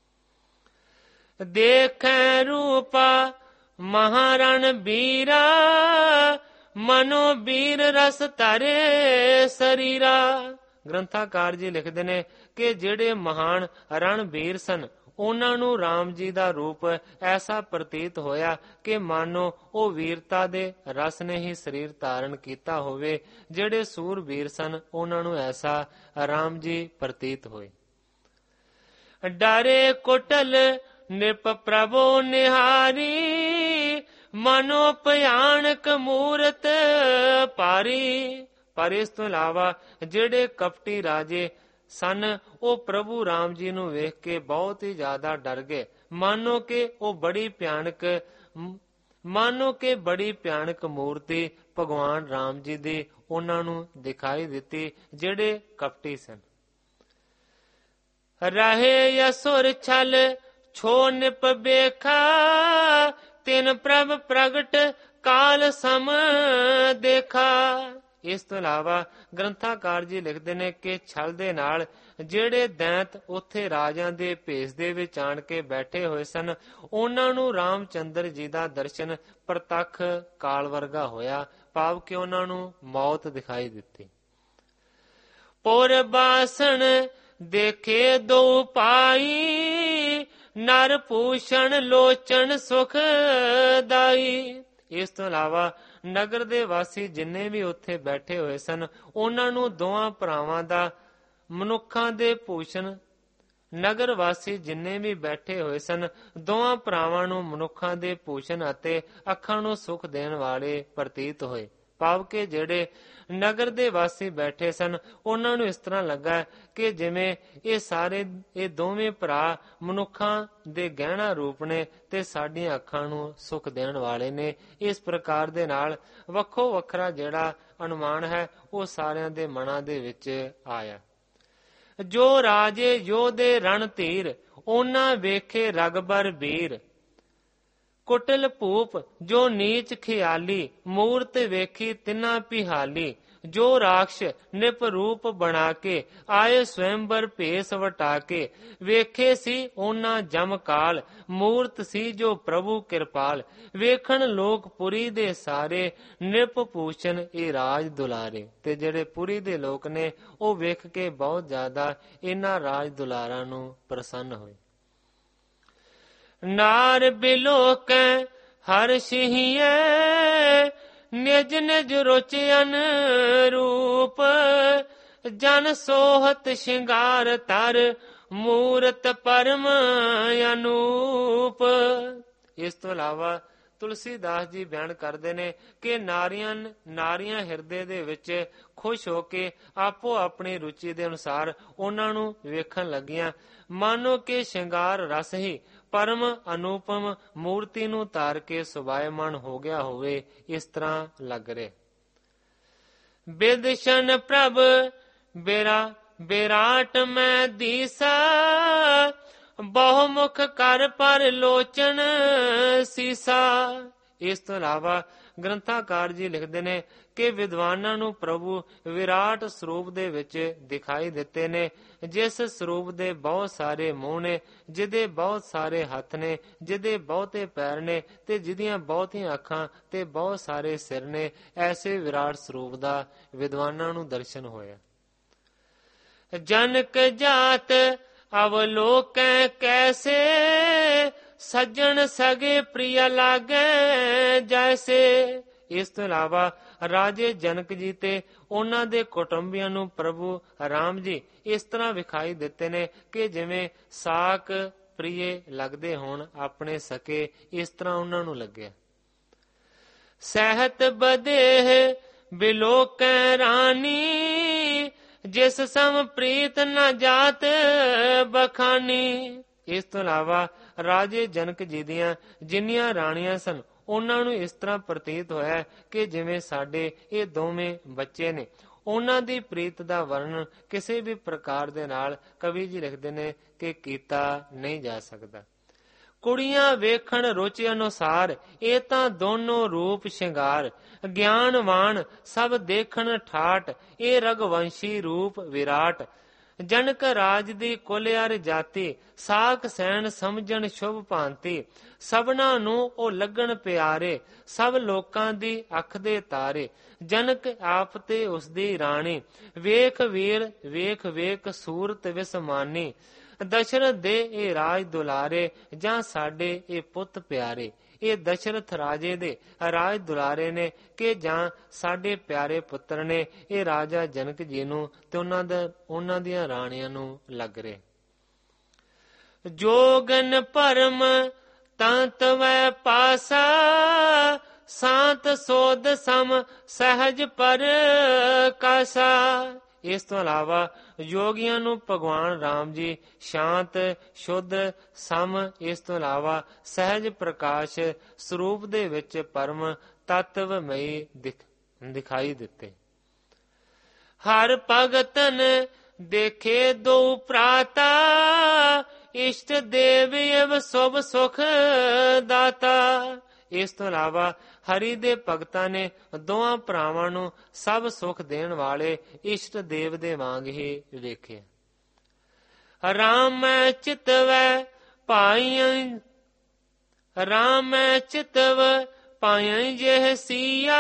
ਦੇਖੈ ਰੂਪਾ ਮਹਾਰਣ ਬੀਰਾ, ਮਨੋ ਬੀਰ ਰਸ ਧਰੇ ਸਰੀਰਾ। ਗ੍ਰੰਥਾਕਾਰ ਜੀ ਲਿਖਦੇ ਨੇ ਕਿ ਜਿਹੜੇ ਮਹਾਨ ਰਣਬੀਰ ਸਨ, ਉਹਨਾਂ ਨੂੰ ਰਾਮ ਜੀ ਦਾ ਰੂਪ ਐਸਾ ਪ੍ਰਤੀਤ ਹੋਇਆ ਕਿ ਮਾਨੋ ਉਹ ਵੀਰਤਾ ਦੇ ਰਸ ਨੇ ਹੀ ਸਰੀਰ ਧਾਰਨ ਕੀਤਾ ਹੋਵੇ। ਜਿਹੜੇ ਸੂਰਬੀਰ ਸਨ, ਉਹਨਾਂ ਨੂੰ ਐਸਾ ਰਾਮ ਜੀ ਪ੍ਰਤੀਤ ਹੋਏ। ਡਰੇ ਕੁਟਲ ਨਿਪ ਪ੍ਰਭੂ ਨਿਹਾਰੀ, ਮਨੋ ਭਿਆਨਕ ਮੂਰਤ ਭਾਰੀ। ਪਰ ਇਸ ਤੋਂ ਇਲਾਵਾ ਜਿਹੜੇ ਕਪਟੀ ਰਾਜੇ ਸਨ, ਉਹ ਪ੍ਰਭੂ ਰਾਮ ਜੀ ਨੂੰ ਵੇਖ ਕੇ ਬਹੁਤ ਹੀ ਜ਼ਿਆਦਾ ਡਰ ਗਏ। ਮਾਨੋ ਕਿ ਉਹ ਬੜੀ ਭਿਆਨਕ ਮਾਨੋ ਕਿ ਬੜੀ ਭਿਆਨਕ ਮੂਰਤੀ ਭਗਵਾਨ ਰਾਮ ਜੀ ਦੀ ਉਹਨਾਂ ਨੂੰ ਦਿਖਾਈ ਦਿੱਤੀ, ਜਿਹੜੇ ਕਪਟੀ ਸਨ। ਰਹੇ ਅਸੁਰ ਛਲ ਛੋ ਨਿਪ ਬੇਖਾ, ਤਿਨ ਪ੍ਰਭ ਪ੍ਰਗਟ ਕਾਲ ਸਮ ਦੇਖਾ। ਇਸ ਤੋਂ ਇਲਾਵਾ ਗ੍ਰੰਥਾਕਾਰ ਜੀ ਲਿਖਦੇ ਨੇ ਕਿ ਛਲ ਦੇ ਨਾਲ ਜਿਹੜੇ ਦੈਂਤ ਉੱਥੇ ਰਾਜਿਆਂ ਦੇ ਭੇਸ ਦੇ ਵਿੱਚ ਆਣ ਕੇ ਬੈਠੇ ਹੋਏ ਸਨ, ਉਹਨਾਂ ਨੂੰ ਰਾਮ ਚੰਦਰ ਜੀ ਦਾ ਦਰਸ਼ਨ ਪ੍ਰਤੱਖ ਕਾਲ ਵਰਗਾ ਹੋਇਆ। ਭਾਵ ਕਿ ਉਹਨਾਂ ਨੂੰ ਮੌਤ ਦਿਖਾਈ ਦਿੱਤੀ। ਪੁਰ ਬਾਸਣ ਦੇਖੇ ਦੋ ਪਾਈ, ਨਰ ਭੂਸ਼ਣ ਲੋਚਨ ਸੁਖ ਦਾਈ। ਇਸ ਤੋਂ ਇਲਾਵਾ ਨਗਰ ਦੇ ਵਾਸੀ ਜਿੰਨੇ ਵੀ ਉੱਥੇ ਬੈਠੇ ਹੋਏ ਸਨ, ਉਹਨਾਂ ਨੂੰ ਦੋਵਾਂ ਭਰਾਵਾਂ ਦਾ ਮਨੁੱਖਾਂ ਦੇ ਭੂਸ਼ਣ ਨਗਰ ਵਾਸੀ ਜਿੰਨੇ ਵੀ ਬੈਠੇ ਹੋਏ ਸਨ, ਦੋਵਾਂ ਭਰਾਵਾਂ ਨੂੰ ਮਨੁੱਖਾਂ ਦੇ ਭੂਸ਼ਣ ਅਤੇ ਅੱਖਾਂ ਨੂੰ ਸੁਖ ਦੇਣ ਵਾਲੇ ਪ੍ਰਤੀਤ ਹੋਏ। ਭਾਵ ਕਿ ਜਿਹੜੇ ਨਗਰ ਦੇ ਵਾਸੀ ਬੈਠੇ ਸਨ, ਉਹਨਾਂ ਨੂੰ ਇਸ ਤਰ੍ਹਾਂ ਲੱਗਾ ਕਿ ਜਿਵੇਂ ਇਹ ਸਾਰੇ ਇਹ ਦੋਵੇਂ ਭਰਾ ਮਨੁੱਖਾਂ ਦੇ ਗਹਿਣਾ ਰੂਪ ਨੇ ਤੇ ਸਾਡੀਆਂ ਅੱਖਾਂ ਨੂੰ ਸੁਖ ਦੇਣ ਵਾਲੇ ਨੇ। ਇਸ ਪ੍ਰਕਾਰ ਦੇ ਨਾਲ ਵੱਖੋ ਵੱਖਰਾ ਜਿਹੜਾ ਅਨੁਮਾਨ ਹੈ ਉਹ ਸਾਰਿਆਂ ਦੇ ਮਨਾਂ ਦੇ ਵਿੱਚ ਆਇਆ। ਜੋ ਰਾਜੇ ਯੋਧੇ ਰਣ ਧੀਰ, ਉਹਨਾਂ ਵੇਖੇ ਰਗਬਰ ਵੀਰ। ਕੁਟਲ ਭੂਪ ਜੋ ਨੀਚ ਖਿਆਲੀ, ਮੂਰਤ ਵੇਖੀ ਤਿਨਾ ਪਿਹਾਲੀ। ਜੋ ਰਾਖਸ਼ ਨਿਪ ਰੂਪ ਬਣਾ ਕੇ, ਆਏ ਸਵੈੰਬਰ ਭੇਸ ਵਟਾ ਕੇ। ਵੇਖੇ ਸੀ ਉਹਨਾਂ ਜਮਕਾਲ, ਮੂਰਤ ਸੀ ਜੋ ਪ੍ਰਭੂ ਕਿਰਪਾਲ। ਵੇਖਣ ਲੋਕ ਪੁਰੀ ਦੇ ਸਾਰੇ, ਨਿਪ ਭੂਸ਼ਣ ਇਹ ਰਾਜ ਦੁਲਾਰੇ। ਤੇ ਜਿਹੜੇ ਪੁਰੀ ਦੇ ਲੋਕ ਨੇ, ਉਹ ਵੇਖ ਕੇ ਬਹੁਤ ਜ਼ਿਆਦਾ ਇਹਨਾਂ ਰਾਜ ਦੁਲਾਰਾਂ ਨੂੰ ਪ੍ਰਸੰਨ ਹੋਏ। ਨਾਰ ਬਿਲੋਕੈ ਹਰਸ਼ ਹੀਐ, ਨਿਜ ਨਿਜ ਰੁਚਿਅਨ ਰੂਪ। ਜਨ ਸੋਹਤ ਸ਼ਿੰਗਾਰ ਤਰ, ਮੂਰਤ ਪਰਮ ਅਨੂਪ। ਇਸ ਤੋਂ ਇਲਾਵਾ ਤੁਲਸੀਦਾਸ ਜੀ ਬਿਆਨ ਕਰਦੇ ਨੇ ਕਿ ਨਾਰੀਆਂ ਨਾਰੀਆਂ ਹਿਰਦੇ ਦੇ ਵਿੱਚ ਖੁਸ਼ ਹੋ ਕੇ ਆਪੋ ਆਪਣੀ ਰੁਚੀ ਦੇ ਅਨੁਸਾਰ ਉਹਨਾਂ ਨੂੰ ਵੇਖਣ ਲੱਗੀਆਂ। ਮਾਨੋ ਕਿ ਸ਼ਿੰਗਾਰ ਰਸ ਹੀ ਪਰਮ ਅਨੂਪਮ ਮੂਰਤੀ ਨੂੰ ਧਾਰ ਕੇ ਸੁਭਾਇਮਾਨ ਹੋ ਗਿਆ ਹੋਵੇ, ਇਸ ਤਰ੍ਹਾਂ ਲੱਗ ਰਿਹਾ। ਬਿਦਸ਼ਨ ਪ੍ਰਭ ਬੇਰਾ ਬਿਰਾਟ ਮੈਂ ਦੀਸਾ, ਬਹੁਮੁਖ ਕਰ ਪਰ ਲੋਚਨ ਸੀਸਾ। ਇਸ ਤੋਂ ਇਲਾਵਾ ਗ੍ਰੰਥਾਕਾਰ ਜੀ ਲਿਖਦੇ ਨੇ ਕਿ ਵਿਦਵਾਨਾਂ ਨੂੰ ਪ੍ਰਭੂ ਵਿਰਾਟ ਸਰੂਪ ਦੇ ਵਿੱਚ ਦਿਖਾਈ ਦਿੱਤੇ ਨੇ, ਜਿਸ ਸਰੂਪ ਦੇ ਬਹੁਤ ਸਾਰੇ ਮੂੰਹ ਨੇ, ਜਿਹਦੇ ਬਹੁਤ ਸਾਰੇ ਹੱਥ ਨੇ, ਜਿਹਦੇ ਬਹੁਤੇ ਪੈਰ ਨੇ ਤੇ ਜਿਹਦੀਆਂ ਬਹੁਤੀਆਂ ਅੱਖਾਂ ਤੇ ਬਹੁਤ ਸਾਰੇ ਸਿਰ ਨੇ। ਐਸੇ ਵਿਰਾਟ ਸਰੂਪ ਦਾ ਵਿਦਵਾਨਾਂ ਨੂੰ ਦਰਸ਼ਨ ਹੋਇਆ। ਜਨਕ ਜਾਤ ਅਵਲੋਕੈ ਕੈਸੇ, ਸੱਜਣ ਸਗੇ ਪ੍ਰਿਯ ਲਾਗੈ ਜੈਸੇ। ਇਸ ਤੋਂ ਇਲਾਵਾ ਰਾਜੇ ਜਨਕ ਜੀ ਤੇ ਉਹਨਾਂ ਦੇ ਕੁਟੁੰਬੀਆਂ ਨੂੰ ਪ੍ਰਭੂ ਰਾਮ ਜੀ ਇਸ ਤਰ੍ਹਾਂ ਵਿਖਾਈ ਦਿੱਤੇ ਨੇ ਕਿ ਜਿਵੇਂ ਸਾਕ ਪ੍ਰਿਯ ਲੱਗਦੇ ਹੋਣ ਆਪਣੇ ਸਕੇ, ਇਸ ਤਰ੍ਹਾਂ ਉਹਨਾਂ ਨੂੰ ਲੱਗਿਆ। ਸਹਿਤ ਬਦੇਹ ਬਿਲੋਕੈ ਰਾਣੀ, ਜਿਸ ਸਮ ਪ੍ਰੀਤ ਨ ਜਾਤ ਬਖਾਨੀ। ਇਸ ਤੋਂ ਇਲਾਵਾ ਰਾਜੇ ਜਨਕ ਜੀ ਦੀਆਂ ਜਿੰਨੀਆਂ ਰਾਣੀਆਂ ਸਨ, ਉਹਨਾਂ ਨੂੰ ਇਸ ਤਰ੍ਹਾਂ ਪ੍ਰਤੀਤ ਹੋਇਆ ਕਿ ਜਿਵੇਂ ਸਾਡੇ ਇਹ ਦੋਵੇਂ ਬੱਚੇ ਨੇ। ਉਹਨਾਂ ਦੀ ਪ੍ਰੀਤ ਦਾ ਵਰਣਨ ਕਿਸੇ ਵੀ ਪ੍ਰਕਾਰ ਦੇ ਨਾਲ ਕਵੀ ਜੀ ਲਿਖਦੇ ਨੇ ਕਿ ਕੀਤਾ ਨਹੀਂ ਜਾ ਸਕਦਾ। ਕੁੜੀਆਂ ਵੇਖਣ ਰੁਚ ਅਨੁਸਾਰ, ਇਹ ਤਾਂ ਦੋਨੋਂ ਰੂਪ ਸ਼ਿੰਗਾਰ। ਗਿਆਨਵਾਨ ਸਭ ਦੇਖਣ ਠਾਟ, ਇਹ ਰਘੁਵੰਸ਼ੀ ਰੂਪ ਵਿਰਾਟ। ਜਨਕ ਰਾਜ ਦੀ ਕੁਲਿਆਰ ਜਾਤੀ, ਸਾਕ ਸੈਣ ਸਮਝਣ ਸ਼ੁਭ ਭਾਂਤੀ। ਸਭਨਾਂ ਨੂੰ ਉਹ ਲੱਗਣ ਪਿਆਰੇ, ਸਭ ਲੋਕਾਂ ਦੀ ਅੱਖ ਦੇ ਤਾਰੇ। ਜਨਕ ਆਪ ਤੇ ਉਸਦੀ ਰਾਣੀ, ਵੇਖ ਵੀਰ ਵੇਖ ਵੇਖ ਸੂਰਤ ਵਿਸਮਾਨੀ। ਦਸ਼ਰਥ ਦੇ ਇਹ ਰਾਜ ਦੁਲਾਰੇ, ਜਾਂ ਸਾਡੇ ਇਹ ਪੁੱਤ ਪਿਆਰੇ। ਇਹ ਦਸ਼ਰਥ ਰਾਜੇ ਦੇ ਰਾਜ ਦੁਲਾਰੇ ਨੇ ਕਿ ਜਾਂ ਸਾਡੇ ਪਿਆਰੇ ਪੁੱਤਰ ਨੇ। ਇਹ ਰਾਜਾ ਜਨਕ ਜੀ ਨੂੰ ਤੇ ਉਹਨਾਂ ਦਾ ਉਹਨਾਂ ਦੀਆਂ ਰਾਣੀਆਂ ਨੂੰ ਲੱਗ ਰਹੇ। ਜੋਗਨ ਭਰਮ ਤੰਤ ਵੈ ਪਾਸਾ, ਸਾਂਤ ਸੋਧ ਸਮ ਸਹਿਜ ਪਰ ਕਾਸਾ। ਇਸ ਤੋਂ ਇਲਾਵਾ ਯੋਗੀਆਂ ਨੂੰ ਭਗਵਾਨ ਰਾਮ ਜੀ ਸ਼ਾਂਤ, ਸ਼ੁੱਧ, ਸਮ, ਇਸ ਤੋਂ ਇਲਾਵਾ ਸਹਿਜ ਪ੍ਰਕਾਸ਼ ਸਰੂਪ ਦੇ ਵਿੱਚ ਪਰਮ ਤਤਵਮਈ ਦਿਖਾਈ ਦਿੱਤੇ। ਹਰ ਭਗਤਨ ਦੇਖੇ ਦੋ ਪ੍ਰਾਤਾ, ਇਸ਼ਟ ਦੇਵ ਅਵ ਸੁਭ ਸੁਖ ਦਾਤਾ। ਇਸ ਤੋਂ ਇਲਾਵਾ ਹਰੀ ਦੇ ਭਗਤਾਂ ਨੇ ਦੋਹਾਂ ਭਰਾਵਾਂ ਨੂੰ ਸਭ ਸੁਖ ਦੇਣ ਵਾਲੇ ਇਸ਼ਟ ਦੇਵ ਦੇ ਵਾਂਗ ਹੀ ਵੇਖਿਆ। ਰਾਮ ਮੈਂ ਚਿਤਵੈ ਪਾਈਂ, ਰਾਮ ਮੈਂ ਚਿਤਵ ਪਾਈਂ ਜਿਹ ਸੀਆ,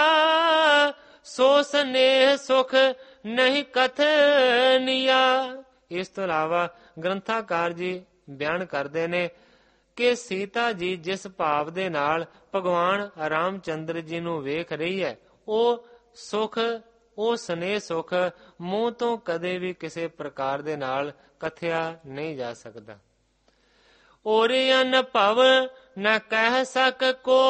ਸੋ ਸਨੇਹ ਸੁਖ ਨਹੀਂ ਕਥਨੀਆ। ਇਸ ਤੋਂ ਇਲਾਵਾ ਗ੍ਰੰਥਾਕਾਰ ਜੀ ਬਿਆਨ ਕਰਦੇ ਨੇ ਕਿ ਸੀਤਾ ਜੀ ਜਿਸ ਭਾਵ ਦੇ ਨਾਲ ਭਗਵਾਨ ਰਾਮ ਚੰਦਰ ਜੀ ਨੂੰ ਵੇਖ ਰਹੀ ਹੈ, ਉਹ ਸੁਖ, ਉਹ ਸਨੇਹ ਸੁਖ ਮੂੰਹ ਤੋਂ ਕਦੇ ਵੀ ਕਿਸੇ ਪ੍ਰਕਾਰ ਦੇ ਨਾਲ ਕਥਿਆ ਨਹੀਂ ਜਾ ਸਕਦਾ। ਔਰੇ ਅਨਭਵ ਨ ਕਹਿ ਸਕ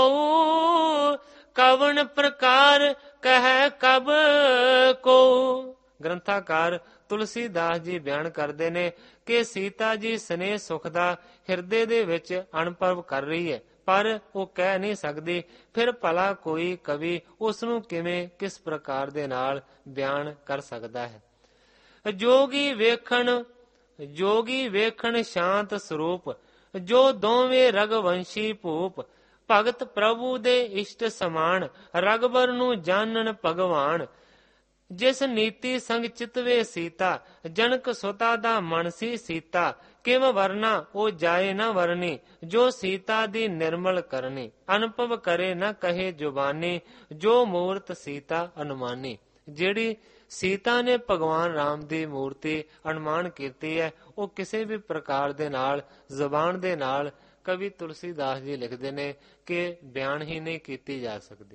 ਕੋ, ਕਵਣ ਪ੍ਰਕਾਰ ਕਹਿ ਕਬ ਕੋ। ਗ੍ਰੰਥਾਕਾਰ ਤੁਲਸੀਦਾਸ ਜੀ ਬਿਆਨ ਕਰਦੇ ਨੇ ਕਿ ਸੀਤਾ ਜੀ ਸਨੇਹ ਸੁਖ ਦਾ ਹਿਰਦੇ ਦੇ ਵਿੱਚ ਅਨੁਭਵ ਕਰ ਰਹੀ ਹੈ, ਪਰ ਉਹ ਕਹਿ ਨਹੀਂ ਸਕਦੀ। ਫਿਰ ਭਲਾ ਕੋਈ ਕਵੀ ਉਸ ਨੂੰ ਕਿਵੇਂ, ਕਿਸ ਪ੍ਰਕਾਰ ਦੇ ਨਾਲ ਬਿਆਨ ਕਰ ਸਕਦਾ ਹੈ। ਜੋਗੀ ਵੇਖਣ, ਜੋਗੀ ਵੇਖਣ ਸ਼ਾਂਤ ਸਰੂਪ, ਜੋ ਦੋਵੇਂ ਰਘੁਵੰਸ਼ੀ ਭੂਪ। ਭਗਤ ਪ੍ਰਭੂ ਦੇ ਇਸ਼ਟ ਸਮਾਨ, ਰਘਬਰ ਨੂੰ ਜਾਣਨ ਭਗਵਾਨ। ਜਿਸ ਨੀਤੀ ਸੰਗ ਚਿਤਵੇ ਸੀਤਾ, ਜਨਕ ਸੁਤਾ ਦਾ ਮਨ ਸੀ ਸੀਤਾ। ਕਿਵ ਵਰਨਾ ਉਹ ਜਾਏ ਨਾ ਵਰਨੀ, ਜੋ ਸੀਤਾ ਦੀ ਨਿਰਮਲ ਕਰਨੀ। ਅਨੁਭਵ ਕਰੇ ਨਾ ਕਹੇ ਜ਼ੁਬਾਨੀ, ਜੋ ਮੂਰਤ ਸੀਤਾ ਅਨੁਮਾਨੀ। ਜਿਹੜੀ ਸੀਤਾ ਨੇ ਭਗਵਾਨ ਰਾਮ ਦੀ ਮੂਰਤੀ ਅਨੁਮਾਨ ਕੀਤੀ ਹੈ, ਉਹ ਕਿਸੇ ਵੀ ਪ੍ਰਕਾਰ ਦੇ ਨਾਲ ਜ਼ਬਾਨ ਦੇ ਨਾਲ ਕਵੀ ਤੁਲਸੀਦਾਸ ਜੀ ਲਿਖਦੇ ਨੇ ਕਿ ਬਿਆਨ ਹੀ ਨਹੀਂ ਕੀਤੀ ਜਾ ਸਕਦੀ।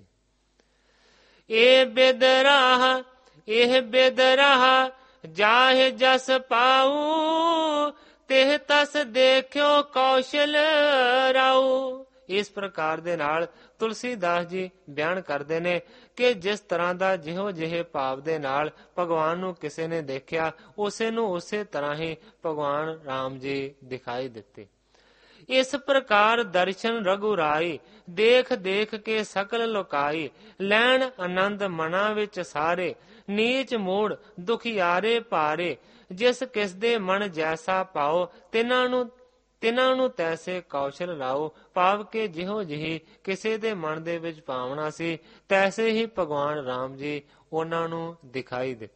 ਇਹ ਬਿਦਰਾਹ ਇਹ ਬਿਦਰਾਹ ਜਾਹੇ ਜਸ ਪਾਉ, ਤਿਹ ਤਸ ਦੇਖਿਓ ਕੌਸ਼ਲ ਰਾਉ। ਇਸ ਪ੍ਰਕਾਰ ਦੇ ਨਾਲ ਤੁਲਸੀਦਾਸ ਜੀ ਬਿਆਨ ਕਰਦੇ ਨੇ ਕਿ ਜਿਸ ਤਰ੍ਹਾਂ ਦਾ ਜਿਹੋ ਜਿਹੇ ਭਾਵ ਦੇ ਨਾਲ ਭਗਵਾਨ ਨੂੰ ਕਿਸੇ ਨੇ ਦੇਖਿਆ, ਉਸੇ ਨੂੰ ਉਸੇ ਤਰ੍ਹਾਂ ਹੀ ਭਗਵਾਨ ਰਾਮ ਜੀ ਦਿਖਾਈ ਦਿੱਤੇ। ਇਸ ਪ੍ਰਕਾਰ ਦਰਸ਼ਨ ਰਘੁਰਾਈ, ਦੇਖ ਦੇਖ ਕੇ ਸਕਲ ਲੁਕਾਈ। ਲੈਣ ਆਨੰਦ ਮਨਾਂ ਵਿੱਚ ਸਾਰੇ, ਨੀਚ ਮੂੜ ਦੁਖਿਆਰੇ ਭਾਰੇ। ਜਿਸ ਕਿਸ ਦੇ ਮਨ ਜੈਸਾ ਪਾਓ, ਤਿਨਾਂ ਨੂੰ ਤਿਨਾਂ ਨੂੰ ਤੈਸੇ ਕੌਸ਼ਲ ਲਾਓ, ਭਾਵ ਕਿ ਜਿਹੋ ਜਿਹੀ ਕਿਸੇ ਦੇ ਮਨ ਦੇ ਵਿੱਚ ਭਾਵਨਾ ਸੀ, ਤੈਸੇ ਹੀ ਭਗਵਾਨ ਰਾਮ ਜੀ ਉਹਨਾਂ ਨੂੰ ਦਿਖਾਈ ਦਿੱਤੇ।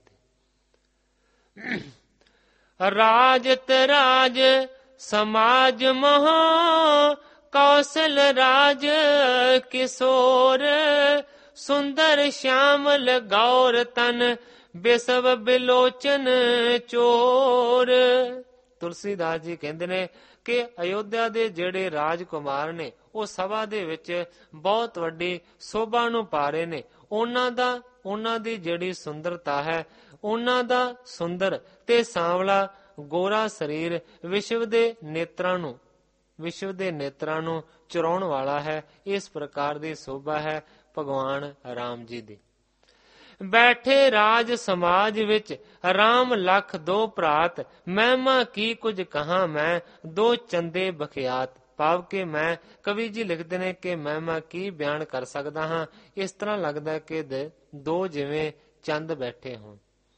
ਰਾਜਤ ਰਾਜ ਸਮਾਜ ਮਹ ਕੌਸ਼ਲ ਰਾਜ ਕਿਸ਼ੋਰ, ਸੁੰਦਰ ਸ਼ਿਆਮਲ ਗੌਰ ਤਨ ਬਿਸਵ ਬਿਲੋਚਨ ਚੋਰ। ਤੁਲਸੀਦਾਸ ਜੀ ਕਹਿੰਦੇ ਨੇ ਕਿ ਅਯੋਧਿਆ ਦੇ ਜਿਹੜੇ ਰਾਜਕੁਮਾਰ ਨੇ ਉਹ ਸਭਾ ਦੇ ਵਿੱਚ ਬਹੁਤ ਵੱਡੀ ਸ਼ੋਭਾ ਨੂੰ ਪਾ ਰਹੇ ਨੇ। ਉਹਨਾਂ ਦਾ ਉਹਨਾਂ ਦੀ ਜਿਹੜੀ ਸੁੰਦਰਤਾ ਹੈ, ਉਹਨਾਂ ਦਾ ਸੁੰਦਰ ਤੇ ਸਾਂਵਲਾ ਗੋਰਾ ਸਰੀਰ ਵਿਸ਼ਵ ਦੇ ਨੇਤਰਾਂ ਨੂੰ ਵਿਸ਼ਵ ਦੇ ਨੇਤਰਾਂ ਨੂੰ ਚੁਰਾਉਣ ਵਾਲਾ ਹੈ। ਇਸ ਪ੍ਰਕਾਰ ਦੀ ਸ਼ੋਭਾ ਹੈ ਭਗਵਾਨ ਰਾਮ ਜੀ ਦੀ। ਬੈਠੇ ਰਾਜ ਸਮਾਜ ਵਿੱਚ ਰਾਮ ਲਖ ਦੋ ਭਰਾਤ, ਮਹਿਮਾ ਕੀ ਕੁਝ ਕਹਾਂ ਮੈਂ ਦੋ ਚੰਦੇ ਬਖਿਆਤ। ਭਾਵ ਕਿ ਮੈਂ ਕਵੀ ਜੀ ਲਿਖਦੇ ਨੇ ਕਿ ਮਹਿਮਾ ਕੀ ਬਿਆਨ ਕਰ ਸਕਦਾ ਹਾਂ। ਇਸ ਤਰ੍ਹਾਂ ਲੱਗਦਾ ਕਿ ਦੋ ਜਿਵੇਂ ਚੰਦ ਬੈਠੇ ਹੋਣ।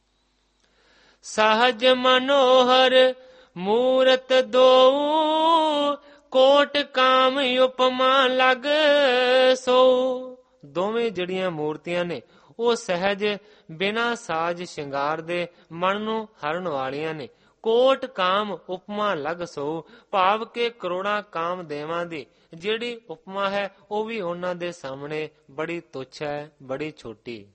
ਸਹਜ ਮਨੋਹਰ ਮੂਰਤ ਦੋ, ਕੋਟ ਕਾਮ ਉਪਮਾ ਲਗ ਸੋ। ਦੋਵੇਂ ਜਿਹੜੀਆਂ ਮੂਰਤੀਆਂ ਨੇ ਉਹ ਸਹਿਜ ਬਿਨਾਂ ਸਾਜ ਸ਼ਿੰਗਾਰ ਦੇ ਮਨ ਨੂੰ ਹਰਨ ਵਾਲੀਆਂ ਨੇ। ਕੋਟ ਕਾਮ ਉਪਮਾ ਲਗ ਸੋ, ਭਾਵ ਕਿ ਕਰੋੜਾਂ ਕਾਮ ਦੇਵਾਂ ਦੀ ਜਿਹੜੀ ਉਪਮਾ ਹੈ ਉਹ ਵੀ ਉਹਨਾਂ ਦੇ ਸਾਹਮਣੇ ਬੜੀ ਤੁੱਛ ਹੈ, ਬੜੀ ਛੋਟੀ।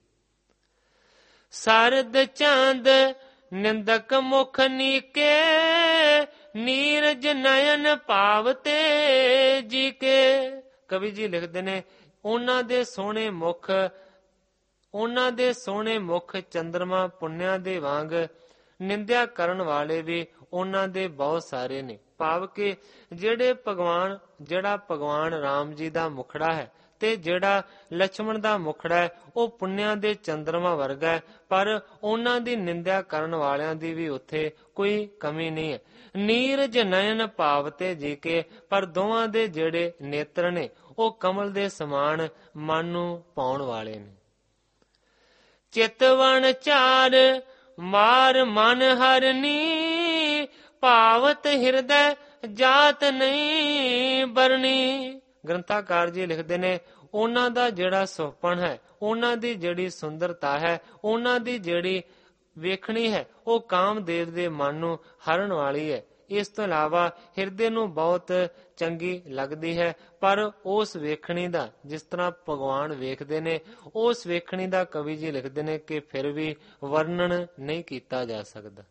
ਸਰਦ ਚੰਦ ਨਿੰਦਕ ਮੁਖ ਨੀਕੇ, ਨੀਰਜ ਨਯਨ ਭਾਵਤੇ ਜੀ ਕੇ। ਕਵੀ ਜੀ ਲਿਖਦੇ ਨੇ ਉਹਨਾਂ ਦੇ ਸੋਹਣੇ ਮੁਖ ਉਹਨਾਂ ਦੇ ਸੋਹਣੇ ਮੁਖ ਚੰਦਰਮਾ ਪੁੰਨਿਆਂ ਦੇ ਵਾਂਗ ਨਿੰਦਿਆ ਕਰਨ ਵਾਲੇ ਵੀ ਉਹਨਾਂ ਦੇ ਬਹੁਤ ਸਾਰੇ ਨੇ। ਭਾਵ ਕਿ ਜਿਹੜੇ ਭਗਵਾਨ ਜਿਹੜਾ ਭਗਵਾਨ ਰਾਮ ਜੀ ਦਾ ਮੁਖੜਾ ਹੈ ਤੇ ਜਿਹੜਾ ਲਛਮਣ ਦਾ ਮੁਖੜਾ ਹੈ ਉਹ ਪੁੰਨਿਆਂ ਦੇ ਚੰਦਰਮਾ ਵਰਗਾ ਹੈ, ਪਰ ਉਹਨਾਂ ਦੀ ਨਿੰਦਿਆ ਕਰਨ ਵਾਲਿਆਂ ਦੀ ਵੀ ਉੱਥੇ ਕੋਈ ਕਮੀ ਨਹੀਂ ਹੈ। ਨੀਰਜ ਨਯਨ ਭਾਵਤੇ ਜੀ ਕੇ, ਪਰ ਦੋਵਾਂ ਦੇ ਜਿਹੜੇ ਨੇਤਰ ਨੇ ਉਹ ਕਮਲ ਦੇ ਸਮਾਨ ਮਨ ਨੂੰ ਪਾਉਣ ਵਾਲੇ ਨੇ। ਚਿਤਵਨ ਚਾਰ ਮਾਰ ਮਨ ਹਰਨੀ, ਭਾਵਤ ਹਿਰਦੈ ਜਾਤ ਨਹੀਂ ਬਰਨੀ। ਗ੍ਰੰਥਾਕਾਰ ਜੀ ਲਿਖਦੇ ਨੇ ਉਹਨਾਂ ਦਾ ਜਿਹੜਾ ਸੁਹੱਪਣ ਹੈ, ਉਹਨਾਂ ਦੀ ਜਿਹੜੀ ਸੁੰਦਰਤਾ ਹੈ, ਉਹਨਾਂ ਦੀ ਜਿਹੜੀ ਵੇਖਣੀ ਹੈ ਉਹ ਕਾਮਦੇਵ ਦੇ ਮਨ ਨੂੰ ਹਰਨ ਵਾਲੀ ਹੈ। ਇਸ ਤੋਂ ਇਲਾਵਾ ਹਿਰਦੇ ਨੂੰ ਬਹੁਤ ਚੰਗੀ ਲੱਗਦੀ ਹੈ, ਪਰ ਉਸ ਵੇਖਣੀ ਦਾ ਜਿਸ ਤਰ੍ਹਾਂ ਭਗਵਾਨ ਵੇਖਦੇ ਨੇ ਉਸ ਵੇਖਣੀ ਦਾ ਕਵੀ ਜੀ ਲਿਖਦੇ ਨੇ ਕਿ ਫਿਰ ਵੀ ਵਰਣਨ ਨਹੀਂ ਕੀਤਾ ਜਾ ਸਕਦਾ।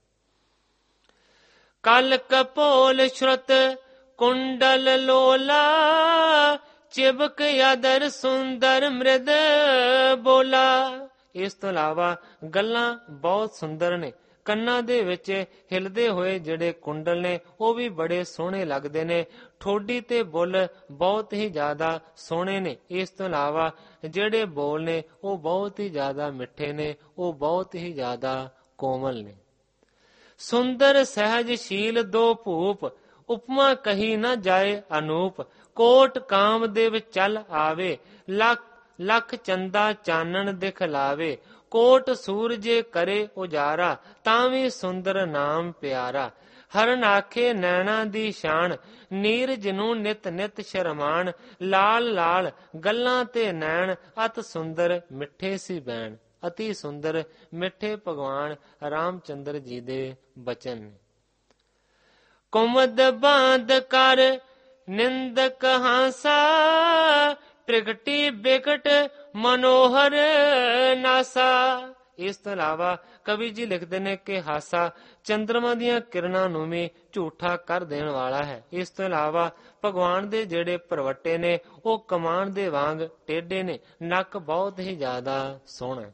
ਕਲ ਕਪੋਲ ਸ਼ਰਤ ਕੁੰਡਲ ਲੋਲਾ, ਚਿਬਕ ਯਦਰ ਸੁੰਦਰ ਮ੍ਰਿਦ ਬੋਲਾ। ਇਸ ਤੋਂ ਇਲਾਵਾ ਗੱਲਾਂ ਬਹੁਤ ਸੁੰਦਰ ਨੇ। ਕੰਨਾਂ ਦੇ ਵਿੱਚ ਹਿਲਦੇ ਹੋਏ ਜਿਹੜੇ ਕੁੰਡਲ ਨੇ ਉਹ ਵੀ ਬੜੇ ਸੋਹਣੇ ਲੱਗਦੇ ਨੇ। ਠੋਡੀ ਤੇ ਬੁੱਲ ਬਹੁਤ ਹੀ ਜ਼ਿਆਦਾ ਸੋਹਣੇ ਨੇ। ਇਸ ਤੋਂ ਇਲਾਵਾ ਜਿਹੜੇ ਬੋਲ ਨੇ ਉਹ ਬਹੁਤ ਹੀ ਜ਼ਿਆਦਾ ਮਿੱਠੇ ਨੇ, ਉਹ ਬਹੁਤ ਹੀ ਜ਼ਿਆਦਾ ਕੋਮਲ ਨੇ। ਸੁੰਦਰ ਸਹਿਜ ਸ਼ੀਲ ਦੋ ਭੂਪ, ਉਪਮਾ ਕਹੀ ਨਾ ਜਾਏ ਅਨੂਪ। ਕੋਟ ਕਾਮਦੇਵ ਚੱਲ ਆਵੇ, ਲੱਖ ਲੱਖ ਚੰਦਾ ਚਾਨਣ ਦਿਖਲਾਵੇ। ਕੋਟ ਸੂਰਜੇ ਕਰੇ ਉਜਾਰਾ, ਤਾਂ ਵੀ ਸੁੰਦਰ ਨਾਮ ਪਿਆਰਾ। ਹਰਨ ਆਖੇ ਨੈਣਾ ਦੀ ਸ਼ਾਨ, ਨੀਰਜ ਨੂੰ ਨਿਤ ਨਿਤ ਸ਼ਰਮਾਨ। ਲਾਲ ਲਾਲ ਗੱਲਾਂ ਤੇ ਨੈਣ, ਅਤ ਸੁੰਦਰ ਮਿੱਠੇ ਸੀ ਬੈਣ। ਅਤੀ ਸੁੰਦਰ ਮਿੱਠੇ ਭਗਵਾਨ ਰਾਮਚੰਦਰ ਜੀ ਦੇ ਬਚਨ ਨੇ। ਕੁਮਦ ਬਾਂਧ ਕਰ ਨਿੰਦਕ ਹਾਸਾ, ਪ੍ਰਗਟੀ ਬਿਕਟ ਮਨੋਹਰ ਨਾਸਾ। ਇਸ ਤੋਂ ਇਲਾਵਾ ਕਵੀ ਜੀ ਲਿਖਦੇ ਨੇ ਕਿ ਹਾਸਾ ਚੰਦਰਮਾ ਦੀਆਂ ਕਿਰਨਾਂ ਨੂੰ ਵੀ ਝੂਠਾ ਕਰ ਦੇਣ ਵਾਲਾ ਹੈ। ਇਸ ਤੋਂ ਇਲਾਵਾ ਭਗਵਾਨ ਦੇ ਜਿਹੜੇ ਭਰਵੱਟੇ ਨੇ ਉਹ ਕਮਾਨ ਦੇ ਵਾਂਗ ਟੇਢੇ ਨੇ। ਨੱਕ ਬਹੁਤ ਹੀ ਜ਼ਿਆਦਾ ਸੋਹਣਾ।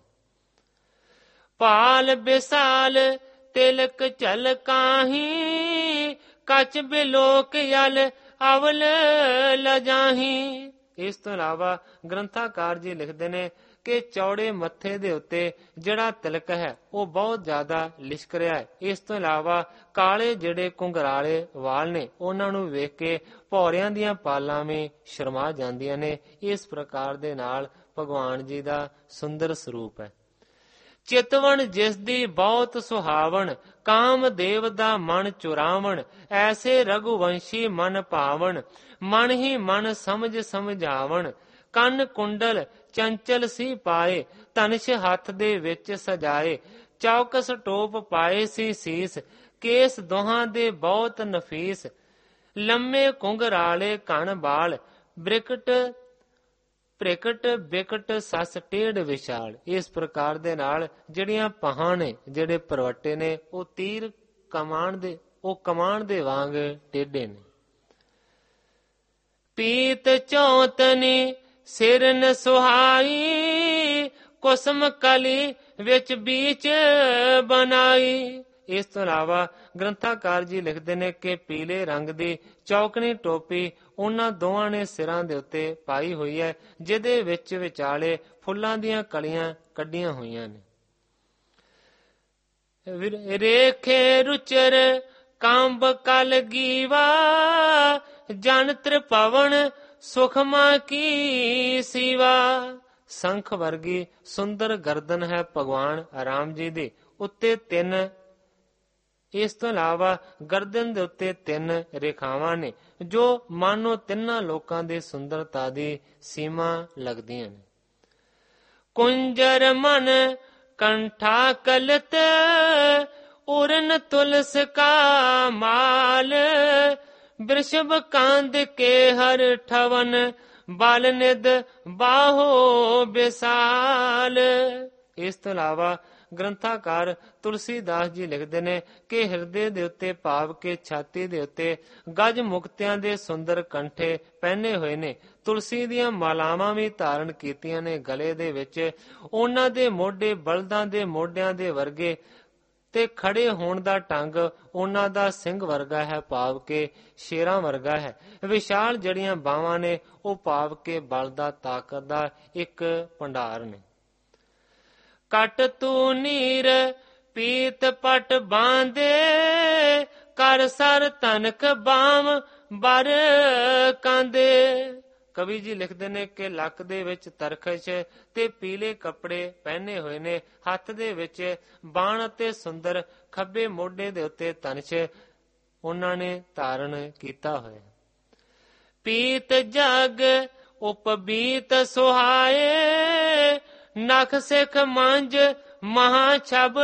ਭਾਲ ਵਿਸਾਲ ਤਿਲਕ ਝਲ ਕਾਹੀ, ਕੱਚ ਬਿਲੋਕ ਯਲ ਅਵਲ ਲਜਾਹੀ। ਇਸ ਤੋਂ ਇਲਾਵਾ ਗ੍ਰੰਥਾਕਾਰ ਜੀ ਲਿਖਦੇ ਨੇ ਕਿ ਚੌੜੇ ਮੱਥੇ ਦੇ ਉੱਤੇ ਜਿਹੜਾ ਤਿਲਕ ਹੈ ਉਹ ਬਹੁਤ ਜ਼ਿਆਦਾ ਲਿਸ਼ਕ ਰਿਹਾ ਹੈ। ਇਸ ਤੋਂ ਇਲਾਵਾ ਕਾਲੇ ਜਿਹੜੇ ਘੁੰਗਰਾਲੇ ਵਾਲ ਨੇ ਉਹਨਾਂ ਨੂੰ ਵੇਖ ਕੇ ਭੌਰਿਆਂ ਦੀਆਂ ਪਾਲਾਂ ਵੀ ਸ਼ਰਮਾ ਜਾਂਦੀਆਂ ਨੇ। ਇਸ ਪ੍ਰਕਾਰ ਦੇ ਨਾਲ ਭਗਵਾਨ ਜੀ ਦਾ ਸੁੰਦਰ ਸਰੂਪ ਹੈ। ਚਿਤਵਨ ਜਿਸ ਦੀ ਬਹੁਤ ਸੁਹਾਵਣ, ਕਾਮਦੇਵ ਦਾ ਮਨ ਚੁਰਾਵਣ, ਐਸੇ ਰਘੁਵੰਸ਼ੀ ਮਨ ਭਾਵਨ, ਮਨ ਹੀ ਮਨ ਸਮਝ ਸਮਝਾਵਣ। ਕੰਨ ਕੁੰਡਲ ਚੰਚਲ ਸੀ ਪਾਏ, ਧਨੁਸ਼ ਹੱਥ ਦੇ ਵਿੱਚ ਸਜਾਏ, ਚੌਕਸ ਟੋਪ ਪਾਏ ਸੀ ਸੀਸ, ਕੇਸ ਦੋਹਾਂ ਦੇ ਬਹੁਤ ਨਫੀਸ, ਲੰਮੇ ਘੁੰਗਰਾਲੇ ਘਣ ਬਾਲ, ਬ੍ਰਿਕਟ ਪ੍ਰਿਕਟ ਬਿਕਟ ਸੱਸ ਟੇਢ ਵਿਸ਼ਾਲ। ਇਸ ਪ੍ਰਕਾਰ ਦੇ ਨਾਲ ਜਿਹੜੀਆਂ ਪਹਾਂ ਨੇ, ਜਿਹੜੇ ਪਰਵੱਟੇ ਨੇ, ਉਹ ਤੀਰ ਕਮਾਨ ਦੇ ਉਹ ਕਮਾਨ ਦੇ ਵਾਂਗ ਟੇਢੇ ਨੇ। ਪੀਤ ਚੌਤਨੀ ਸਿਰ ਨ ਸੁਹਾਈ, ਕੁਸਮ ਕਲੀ ਵਿੱਚ ਬੀਚ ਬਣਾਈ। ਇਸ ਤੋਂ ਇਲਾਵਾ ਗ੍ਰੰਥਾਕਾਰ ਜੀ ਲਿਖਦੇ ਨੇ ਕਿ ਪੀਲੇ ਰੰਗ ਦੀ ਚੌਕਣੀ ਟੋਪੀ ਉਹਨਾਂ ਦੋਵਾਂ ਨੇ ਸਿਰਾਂ ਦੇ ਉੱਤੇ ਪਾਈ ਹੋਈ ਹੈ, ਜਿਹਦੇ ਵਿੱਚ ਵਿਚਾਲੇ ਫੁੱਲਾਂ ਦੀਆਂ ਕਲੀਆਂ ਕੱਢੀਆਂ ਹੋਈਆਂ ਨੇ। ਰੇਖੇ ਰੁਚਰ ਕੰਬ ਕਲ ਗੀਵਾ, ਜਨ ਤ੍ਰਿਪਵਨ ਸੁਖਮਾ ਕੀ ਸੀਵਾ। ਸੰਖ ਵਰਗੀ ਸੁੰਦਰ ਗਰਦਨ ਹੈ ਭਗਵਾਨ ਰਾਮ ਜੀ ਦੀ, ਉੱਤੇ ਤਿੰਨ ਇਸ ਤੋਂ ਇਲਾਵਾ ਗਰਦਨ ਦੇ ਉੱਤੇ ਤਿੰਨ ਰੇਖਾਵਾਂ ਨੇ, ਜੋ ਮਾਨੋ ਤਿੰਨਾਂ ਲੋਕਾਂ ਦੀ ਸੁੰਦਰਤਾ ਦੀ ਸੀਮਾ ਲੱਗਦੀਆਂ ਨੇ। ਕੁੰਜਰ ਮਨ ਕੰਠਾ ਕਲਤ, ਉਰਨ ਤੁਲਸ ਕਾ ਮਾਲ, ਬ੍ਰਿਸ਼ਭ ਕਾਂਦ ਕੇ ਹਰ ਠਵਨ, ਬਲ ਨਿਦ ਬਾਹੋ ਵਿਸਾਲ। ਇਸ ਤੋਂ ਇਲਾਵਾ ਗ੍ਰੰਥਾਕਾਰ ਤੁਲਸੀਦਾਸ ਜੀ ਲਿਖਦੇ ਨੇ ਕਿ ਹਿਰਦੇ ਦੇ ਉੱਤੇ ਭਾਵ ਕੇ ਛਾਤੀ ਦੇ ਉੱਤੇ ਗਜ ਮੁਕਤਿਆਂ ਦੇ ਸੁੰਦਰ ਕੰਠੇ ਪਹਿਨੇ ਹੋਏ ਨੇ। ਤੁਲਸੀ ਦੀਆਂ ਮਾਲਾਵਾਂ ਵੀ ਧਾਰਨ ਕੀਤੀਆਂ ਨੇ ਗਲੇ ਦੇ ਵਿੱਚ। ਉਹਨਾਂ ਦੇ ਮੋਢੇ ਬਲਦਾਂ ਦੇ ਮੋਢਿਆਂ ਦੇ ਵਰਗੇ ਤੇ ਖੜੇ ਹੋਣ ਦਾ ਢੰਗ ਉਹਨਾਂ ਦਾ ਸਿੰਘ ਵਰਗਾ ਹੈ, ਭਾਵ ਕੇ ਸ਼ੇਰਾਂ ਵਰਗਾ ਹੈ। ਵਿਸ਼ਾਲ ਜਿਹੜੀਆਂ ਬਾਹਾਂ ਨੇ ਉਹ ਭਾਵ ਕੇ ਬਲ ਦਾ ਤਾਕਤ ਦਾ ਇੱਕ ਭੰਡਾਰ ਨੇ। ਕਟ ਤੂੰ ਨੀਰ ਪੀਤ ਪਟ ਬਾਂਦੇ, ਕਰ ਸਰ ਤਨਕ ਬਾਮ ਬਰ ਕਾਂਦੇ। ਕਵੀ ਜੀ ਲਿਖਦੇ ਨੇ ਕਿ ਲੱਕ ਦੇ ਵਿੱਚ ਤਰਖਸ਼ ਤੇ ਪੀਲੇ ਕੱਪੜੇ ਪਹਿਨੇ ਹੋਏ ਨੇ, ਹੱਥ ਦੇ ਵਿੱਚ ਬਾਣ ਅਤੇ ਸੁੰਦਰ, ਖੱਬੇ ਮੋਢੇ ਦੇ ਉੱਤੇ ਧਨੁਸ਼ ਉਹਨਾਂ ਨੇ ਧਾਰਨ ਕੀਤਾ ਹੋਇਆ। ਪੀਤ ਜਗ ਉਪਬੀਤ ਸੁਹਾਏ, ਨਖ ਸਿੱਖ ਮੰਜ ਮਹਾ ਛਬ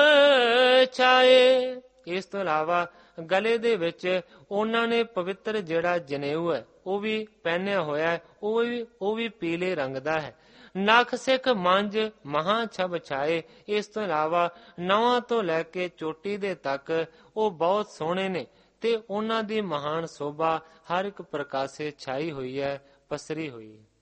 ਛਾਏ। ਇਸ ਤੋਂ ਇਲਾਵਾ ਗਲੇ ਦੇ ਵਿੱਚ ਉਹਨਾਂ ਨੇ ਪਵਿੱਤਰ ਜਿਹੜਾ ਜਨੇਊ ਹੈ ਉਹ ਵੀ ਪਹਿਨਿਆ ਹੋਇਆ ਹੈ, ਉਹ ਵੀ ਉਹ ਵੀ ਪੀਲੇ ਰੰਗ ਦਾ ਹੈ। ਨਖ ਸਿੱਖ ਮੰਜ ਮਹਾ ਛਬ ਛਾਏ। ਇਸ ਤੋਂ ਇਲਾਵਾ ਨਵਾਂ ਤੋਂ ਲੈ ਕੇ ਚੋਟੀ ਦੇ ਤੱਕ ਉਹ ਬਹੁਤ ਸੋਹਣੇ ਨੇ ਤੇ ਉਹਨਾਂ ਦੀ ਮਹਾਨ ਸੋਭਾ ਹਰ ਇੱਕ ਪ੍ਰਕਾਸੇ ਛਾਈ ਹੋਈ ਹੈ, ਪਸਰੀ ਹੋਈ ਹੈ।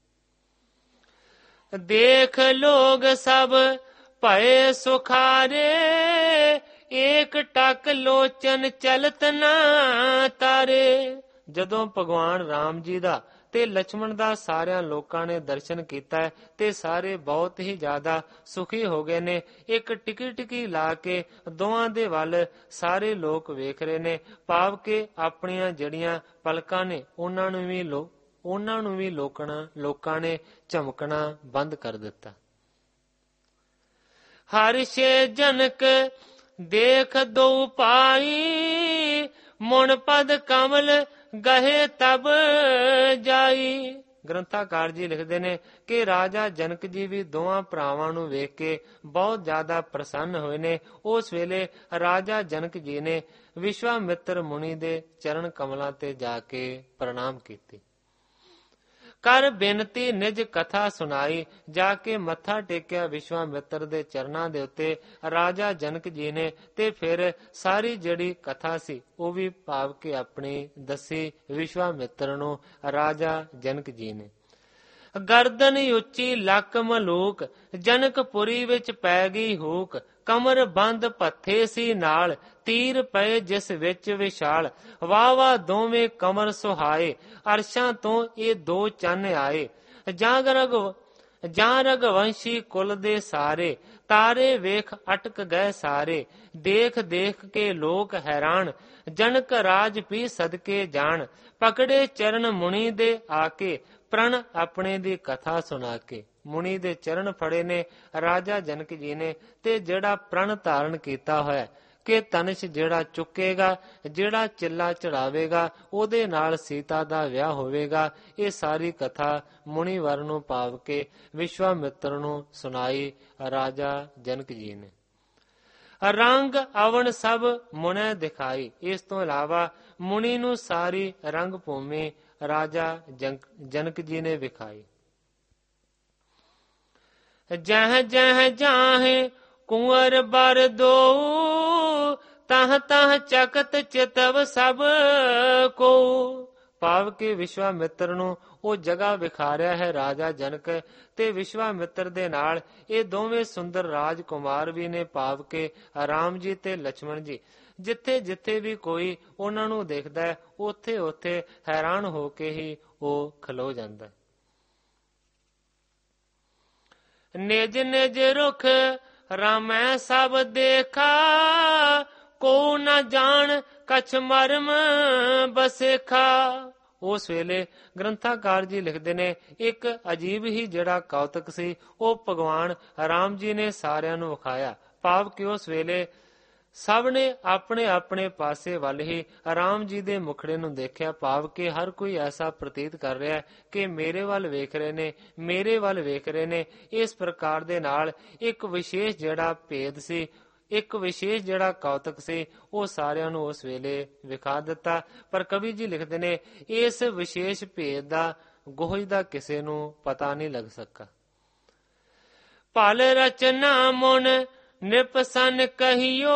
ਦੇਖ ਲੋਗ ਸਭ ਭਏ ਸੁਖਾਰੇ, ਏਕ ਟਕ ਲੋਚਨ ਚਲਤ ਨਾ ਤਾਰੇ। ਜਦੋਂ ਭਗਵਾਨ ਰਾਮ ਜੀ ਦਾ ਤੇ ਲਛਮਣ ਦਾ ਸਾਰਿਆਂ ਲੋਕਾਂ ਨੇ ਦਰਸ਼ਨ ਕੀਤਾ ਹੈ ਤੇ ਸਾਰੇ ਬਹੁਤ ਹੀ ਜ਼ਿਆਦਾ ਸੁਖੀ ਹੋ ਗਏ ਨੇ। ਇੱਕ ਟਿਕੀ ਟਿਕੀ ਲਾ ਕੇ ਦੋਵਾਂ ਦੇ ਵੱਲ ਸਾਰੇ ਲੋਕ ਵੇਖ ਰਹੇ ਨੇ, ਭਾਵ ਕਿ ਆਪਣੀਆਂ ਜਿਹੜੀਆਂ ਪਲਕਾਂ ਨੇ ਉਹਨਾਂ ਨੂੰ ਵੀ ਲੋ ਉਹਨਾਂ ਨੂੰ ਵੀ ਲੋਕਣਾ ਲੋਕਾਂ ਨੇ ਝਮਕਣਾ ਬੰਦ ਕਰ ਦਿੱਤਾ। ਹਰਿਸ਼ੇ ਜਨਕ ਦੇਖ ਦੋ ਪਾਈ, ਮੁਣ ਪਦ ਕਮਲ ਗਹੇ ਤਬ ਜਾਈ। ਗ੍ਰੰਥਾਕਾਰ ਜੀ ਲਿਖਦੇ ਨੇ ਕਿ ਰਾਜਾ ਜਨਕ ਜੀ ਵੀ ਦੋਵਾਂ ਭਰਾਵਾਂ ਨੂੰ ਵੇਖ ਕੇ ਬਹੁਤ ਜ਼ਿਆਦਾ ਪ੍ਰਸੰਨ ਹੋਏ ਨੇ। ਉਸ ਵੇਲੇ ਰਾਜਾ ਜਨਕ ਜੀ ਨੇ ਵਿਸ਼ਵਾਮਿੱਤਰ ਮੁਨੀ ਦੇ ਚਰਨ ਕਮਲਾਂ ਤੇ ਜਾ ਕੇ ਪ੍ਰਣਾਮ ਕੀਤੇ। ਕਰ ਬੇਨਤੀ ਨਿਜ ਕਥਾ ਸੁਣਾਈ, ਜਾ ਕੇ ਮੱਥਾ ਟੇਕਿਆ ਵਿਸ਼ਵਾਮਿੱਤਰ ਦੇ ਚਰਨਾਂ ਦੇ ਉੱਤੇ ਰਾਜਾ ਜਨਕ ਜੀ ਨੇ, ਤੇ ਫਿਰ ਸਾਰੀ ਜਿਹੜੀ ਕਥਾ ਸੀ ਉਹ ਵੀ ਭਾਵ ਕੇ ਆਪਣੀ ਦੱਸੀ ਵਿਸ਼ਵਾਮਿੱਤਰ ਨੂੰ ਰਾਜਾ ਜਨਕ ਜੀ ਨੇ। ਗਰਦਨ ਉੱਚੀ ਲੱਕ ਮਲੂਕ, ਜਨਕਪੁਰੀ ਵਿੱਚ ਪੈ ਗਈ ਹੂਕ, ਕਮਰ ਬੰਦ ਪੱਥੇ ਸੀ ਨਾਲ, ਤੀਰ ਪਏ ਜਿਸ ਵਿੱਚ ਵਿਸ਼ਾਲ, ਵਾਹ ਵਾਹ ਦੋਵੇਂ ਕਮਰ ਸੁਹਾਏ, ਅਰਸ਼ਾਂ ਤੋਂ ਇਹ ਦੋ ਚੰਨ ਆਏ। ਜਾਂ ਰਗ ਜਾਂ ਰਗਵੰਸ਼ੀ ਕੁਲ ਦੇ ਸਾਰੇ, ਤਾਰੇ ਵੇਖ ਅਟਕ ਗਏ ਸਾਰੇ, ਦੇਖ ਦੇਖ ਕੇ ਲੋਕ ਹੈਰਾਨ, ਜਨਕ ਰਾਜ ਪੀ ਸਦਕੇ ਜਾਣ, ਪਕੜੇ ਚਰਨ ਮੁਨੀ ਦੇ ਆ ਕੇ, ਪ੍ਰਣ ਆਪਣੇ ਦੀ ਕਥਾ ਸੁਣਾ ਕੇ। ਮੁਨੀ ਦੇ ਚਰਨ ਫੜੇ ਨੇ ਰਾਜਾ ਜਨਕ ਜੀ ਨੇ, ਤੇ ਜਿਹੜਾ ਪ੍ਰਣ ਧਾਰਨ ਕੀਤਾ ਹੋਇਆ ਕਿ ਤਨਸ਼ ਜਿਹੜਾ ਚੁੱਕੇਗਾ, ਜਿਹੜਾ ਚਿੱਲਾ ਚੜਾਵੇਗਾ, ਉਹਦੇ ਨਾਲ ਸੀਤਾ ਦਾ ਵਿਆਹ ਹੋਵੇਗਾ। ਇਹ ਸਾਰੀ ਕਥਾ ਮੁਨੀਵਰ ਨੂੰ ਭਾਵ ਕੇ ਵਿਸ਼ਵਾਮਿੱਤਰ ਨੂੰ ਸੁਣਾਈ ਰਾਜਾ ਜਨਕ ਜੀ ਨੇ। ਰੰਗ ਅਵਣ ਸਭ ਮੁਨੇ ਦਿਖਾਈ। ਇਸ ਤੋਂ ਇਲਾਵਾ ਮੁਨੀ ਨੂੰ ਸਾਰੀ ਰੰਗ ਭੂਮੀ ਰਾਜਾ ਜਨਕ ਜੀ ਨੇ ਵਿਖਾਈ। ਜਹ ਜਹ ਜਾਹੇ ਕੁੰਵਰ ਬਰ ਦੋ, ਤਹ ਤਹ ਚਕਤ ਚਿਤਵ ਸਭ ਕੋ। ਭਾਵ ਕਿ ਵਿਸ਼ਵਾਮਿੱਤਰ ਨੂੰ ਉਹ ਜਗ੍ਹਾ ਵਿਖਾ ਰਿਹਾ ਹੈ ਰਾਜਾ ਜਨਕ, ਤੇ ਵਿਸ਼ਵਾਮਿੱਤਰ ਦੇ ਨਾਲ ਇਹ ਦੋਵੇਂ ਸੁੰਦਰ ਰਾਜਕੁਮਾਰ ਵੀ ਨੇ, ਭਾਵ ਕਿ ਰਾਮ ਜੀ ਤੇ ਲక్ష్మణ ਜੀ। ਜਿੱਥੇ ਜਿੱਥੇ ਵੀ ਕੋਈ ਉਹਨਾਂ ਨੂੰ ਦੇਖਦਾ ਹੈ, ਉੱਥੇ ਉੱਥੇ ਹੈਰਾਨ ਹੋ ਕੇ ਹੀ ਉਹ ਖਲੋ ਜਾਂਦਾ। ਨਿਜ ਨਿਜ ਰੁਖ ਰਾਮੈ ਸਭ ਦੇਖਾ, ਕੋ ਨਾ ਜਾਣ ਕਛ ਮਰਮ ਬਸੇਖਾ। ਉਸ ਵੇਲੇ ਗ੍ਰੰਥਾਕਾਰ ਜੀ ਲਿਖਦੇ ਨੇ, ਇੱਕ ਅਜੀਬ ਹੀ ਜਿਹੜਾ ਕੌਤਕ ਸੀ ਉਹ ਭਗਵਾਨ ਰਾਮ ਜੀ ਨੇ ਸਾਰਿਆਂ ਨੂੰ ਵਿਖਾਇਆ। ਭਾਵ ਕਿ ਉਸ ਵੇਲੇ ਸਭ ਨੇ ਆਪਣੇ ਆਪਣੇ ਪਾਸੇ ਵੱਲ ਹੀ ਰਾਮ ਜੀ ਦੇ ਮੁਖੜੇ ਨੂੰ ਦੇਖਿਆ। ਭਾਵ ਕਿ ਹਰ ਕੋਈ ਐਸਾ ਪ੍ਰਤੀਤ ਕਰ ਰਿਹਾ ਕਿ ਮੇਰੇ ਵੱਲ ਵੇਖ ਰਹੇ ਨੇ, ਮੇਰੇ ਵੱਲ ਵੇਖ ਰਹੇ ਨੇ। ਇਸ ਪ੍ਰਕਾਰ ਦੇ ਨਾਲ ਇੱਕ ਵਿਸ਼ੇਸ਼ ਜਿਹੜਾ ਭੇਦ ਸੀ, ਇੱਕ ਵਿਸ਼ੇਸ਼ ਜਿਹੜਾ ਕੌਤਕ ਸੀ, ਉਹ ਸਾਰਿਆਂ ਨੂੰ ਉਸ ਵੇਲੇ ਵਿਖਾ ਦਿੱਤਾ। ਪਰ ਕਵੀ ਜੀ ਲਿਖਦੇ ਨੇ, ਇਸ ਵਿਸ਼ੇਸ਼ ਭੇਦ ਦਾ ਗੋਹਜ ਦਾ ਕਿਸੇ ਨੂੰ ਪਤਾ ਨਹੀਂ ਲੱਗ ਸਕਿਆ। ਭਲ ਰਚਨਾ ਮੁਨ ਨਿਪਸਨ ਕਹੀਓ,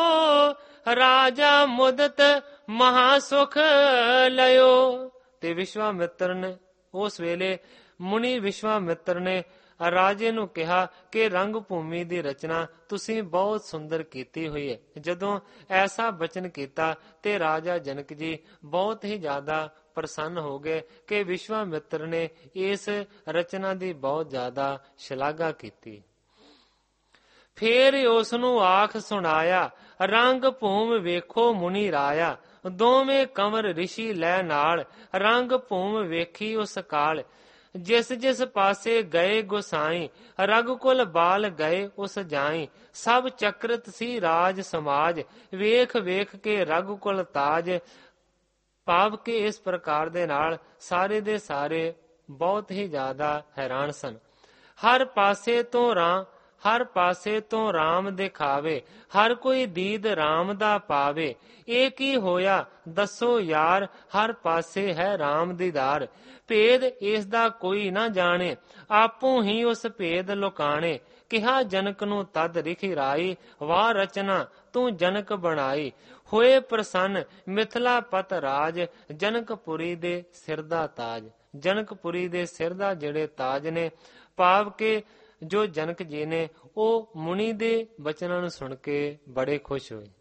ਰਾਜਾ ਮੁਦਤ ਮਹਾ ਸੁਖ ਲਿਓ। ਤੇ ਵਿਸ਼ਵਾਮਿੱਤਰ ਨੇ ਉਸ ਵੇਲੇ ਮੁਨੀ ਵਿਸ਼ਵਾਮਿੱਤਰ ਨੇ ਰਾਜੇ ਨੂੰ ਕਿਹਾ ਕਿ ਰੰਗ ਭੂਮੀ ਦੀ ਰਚਨਾ ਤੁਸੀਂ ਬਹੁਤ ਸੁੰਦਰ ਕੀਤੀ ਹੋਈ ਹੈ। ਜਦੋਂ ਐਸਾ ਬਚਨ ਕੀਤਾ ਤੇ ਰਾਜਾ ਜਨਕ ਜੀ ਬਹੁਤ ਹੀ ਜ਼ਿਆਦਾ ਪ੍ਰਸੰਨ ਹੋ ਗਏ ਕਿ ਵਿਸ਼ਵਾਮਿੱਤਰ ਨੇ ਇਸ ਰਚਨਾ ਦੀ ਬਹੁਤ ਜ਼ਿਆਦਾ ਸ਼ਲਾਘਾ ਕੀਤੀ। ਫੇਰ ਉਸ ਨੂੰ ਆਖ ਸੁਣਾਇਆ, ਰੰਗ ਭੂਮ ਵੇਖੋ ਮੁਨੀ ਰਾਇਆ। ਦੋਵੇਂ ਕੰਵਰ ਰਿਸ਼ੀ ਲੈ ਨਾਲ, ਰੰਗ ਭੂਮ ਵੇਖੀ ਉਸ ਕਾਲ। ਜਿਸ ਜਿਸ ਪਾਸੇ ਗਏ ਗੁਸਾਈ, ਰਘੁਕੁਲ ਬਾਲ ਗਏ ਉਸ ਜਾਈ। ਸਭ ਚਕਰਤ ਸੀ ਰਾਜ ਸਮਾਜ, ਵੇਖ ਵੇਖ ਕੇ ਰਘੁਕੁਲ ਤਾਜ। ਭਾਵ ਕਿ ਇਸ ਪ੍ਰਕਾਰ ਦੇ ਨਾਲ ਸਾਰੇ ਦੇ ਸਾਰੇ ਬਹੁਤ ਹੀ ਜ਼ਿਆਦਾ ਹੈਰਾਨ ਸਨ। ਹਰ ਪਾਸੇ ਤੋਂ ਰਾਂ ਹਰ ਪਾਸੇ ਤੋਂ ਰਾਮ ਦਿਖਾਵੇ, ਹਰ ਕੋਈ ਦੀਦ ਰਾਮ ਦਾ ਪਾਵੇ। ਇਹ ਕੀ ਹੋਇਆ ਦੱਸੋ ਯਾਰ, ਹਰ ਪਾਸੇ ਹੈ ਰਾਮ ਦੀਦਾਰ। ਭੇਦ ਇਸ ਦਾ ਕੋਈ ਨਾ ਜਾਣੇ, ਆਪੂ ਹੀ ਉਸ ਭੇਦ ਲੁਕਾਣੇ। ਕਿਹਾ ਜਨਕ ਨੂੰ ਤਦ ਰਿਖੀ ਰਾਈ, ਵਾਹ ਰਚਨਾ ਤੂੰ ਜਨਕ ਬਣਾਈ। ਹੋਏ ਪ੍ਰਸੰਨ ਮਿਥਿਲਾ ਪਤ ਰਾਜ, ਜਨਕਪੁਰੀ ਦੇ ਸਿਰ ਦਾ ਤਾਜ। ਜਨਕਪੁਰੀ ਦੇ ਸਿਰ ਦਾ ਜਿਹੜੇ ਤਾਜ ਨੇ, ਭਾਵ ਕਿ ਜੋ ਜਨਕ ਜੀ ਨੇ ਉਹ ਮੁਨੀ ਦੇ ਬਚਨਾਂ ਨੂੰ ਸੁਣ ਕੇ ਬੜੇ ਖੁਸ਼ ਹੋਏ।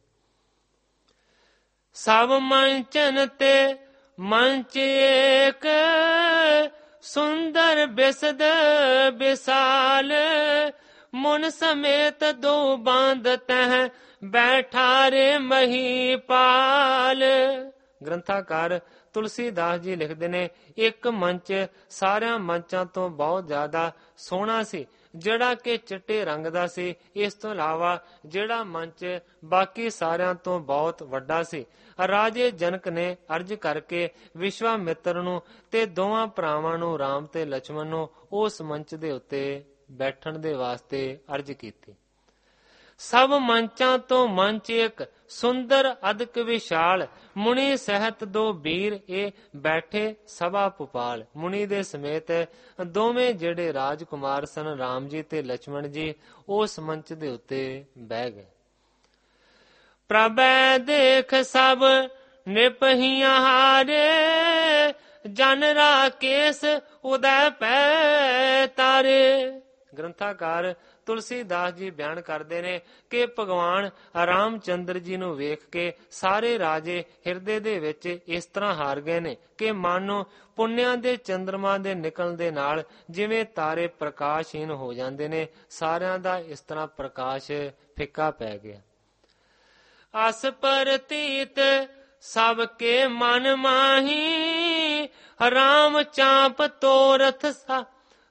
ਸਭ ਮੰਚਨ ਤੇ ਮੰਚ ਏਕ, ਸੁੰਦਰ ਬਿਸਦ ਬਿਸਾਲ। ਮੁਨ ਸਮੇਤ ਦੋ ਬਾਂਧ ਤਹਿ, ਬੈਠਾ ਰੇ ਮਹੀਪਾਲ। ਗ੍ਰੰਥਾਕਾਰ ਤੁਲਸੀਦਾਸ ਜੀ ਲਿਖਦੇ ਨੇ, ਇੱਕ ਮੰਚ ਸਾਰਿਆਂ ਮੰਚਾਂ ਤੋਂ ਬਹੁਤ ਜ਼ਿਆਦਾ ਸੋਹਣਾ ਸੀ, ਜਿਹੜਾ ਕਿ ਚਿੱਟੇ ਰੰਗ ਦਾ ਸੀ। ਇਸ ਤੋਂ ਇਲਾਵਾ ਜਿਹੜਾ ਮੰਚ ਬਾਕੀ ਸਾਰਿਆਂ ਤੋਂ ਬਹੁਤ ਵੱਡਾ ਸੀ। ਰਾਜੇ ਜਨਕ ਨੇ ਅਰਜ਼ ਕਰਕੇ ਵਿਸ਼ਵਾਮਿੱਤਰ ਨੂੰ ਤੇ ਦੋਵਾਂ ਭਰਾਵਾਂ ਨੂੰ, ਰਾਮ ਤੇ ਲక్ష్మణ ਨੂੰ, ਉਸ ਮੰਚ ਦੇ ਉੱਤੇ ਬੈਠਣ ਦੇ ਵਾਸਤੇ ਅਰਜ਼ ਕੀਤੀ। ਸਭ ਮੰਚਾਂ ਤੋਂ ਮੰਚ ਇੱਕ, ਸੁੰਦਰ ਅਦਕ ਵਿਸ਼ਾਲ। ਮੁਨੀ ਸਹਿਤ ਦੋ ਵੀਰ, ਇਹ ਬੈਠੇ ਸਭਾ ਭੁਪਾਲ। ਮੁਨੀ ਦੇ ਸਮੇਤ ਦੋਵੇਂ ਜਿਹੜੇ ਰਾਜਕੁਮਾਰ ਸਨ, ਰਾਮ ਜੀ ਤੇ ਲక్ష్మణ ਜੀ, ਉਸ ਮੰਚ ਦੇ ਉੱਤੇ ਬਹਿ ਗਏ। ਪ੍ਰਭੈ ਦੇਖ ਸਭ ਨਿਪਹੀਆਂ ਹਾਰੇ, ਜਨ ਰਾਕੇਸ਼ ਉਦੈ ਪੈ ਤਾਰੇ। ਗ੍ਰੰਥਾਕਾਰ ਤੁਲਸੀਦਾਸ ਜੀ ਬਿਆਨ ਕਰਦੇ ਨੇ ਕਿ ਭਗਵਾਨ ਰਾਮ ਚੰਦਰ ਜੀ ਨੂੰ ਵੇਖ ਕੇ ਸਾਰੇ ਰਾਜੇ ਹਿਰਦੇ ਦੇ ਵਿੱਚ ਇਸ ਤਰ੍ਹਾਂ ਹਾਰ ਗਏ ਨੇ ਕਿ ਮਾਨੋ ਪੁੰਨਿਆਂ ਦੇ ਚੰਦਰਮਾ ਦੇ ਨਿਕਲਣ ਦੇ ਨਾਲ ਜਿਵੇਂ ਤਾਰੇ ਪ੍ਰਕਾਸ਼ਹੀਨ ਹੋ ਜਾਂਦੇ ਨੇ, ਸਾਰਿਆਂ ਦਾ ਇਸ ਤਰ੍ਹਾਂ ਪ੍ਰਕਾਸ਼ ਫਿੱਕਾ ਪੈ ਗਿਆ। ਅਸ ਪ੍ਰਤੀਤ ਸਭ ਕੇ ਮਨ ਮਾਹੀ, ਰਾਮ ਚਾਂਪ ਤੋਰਥ ਸਾ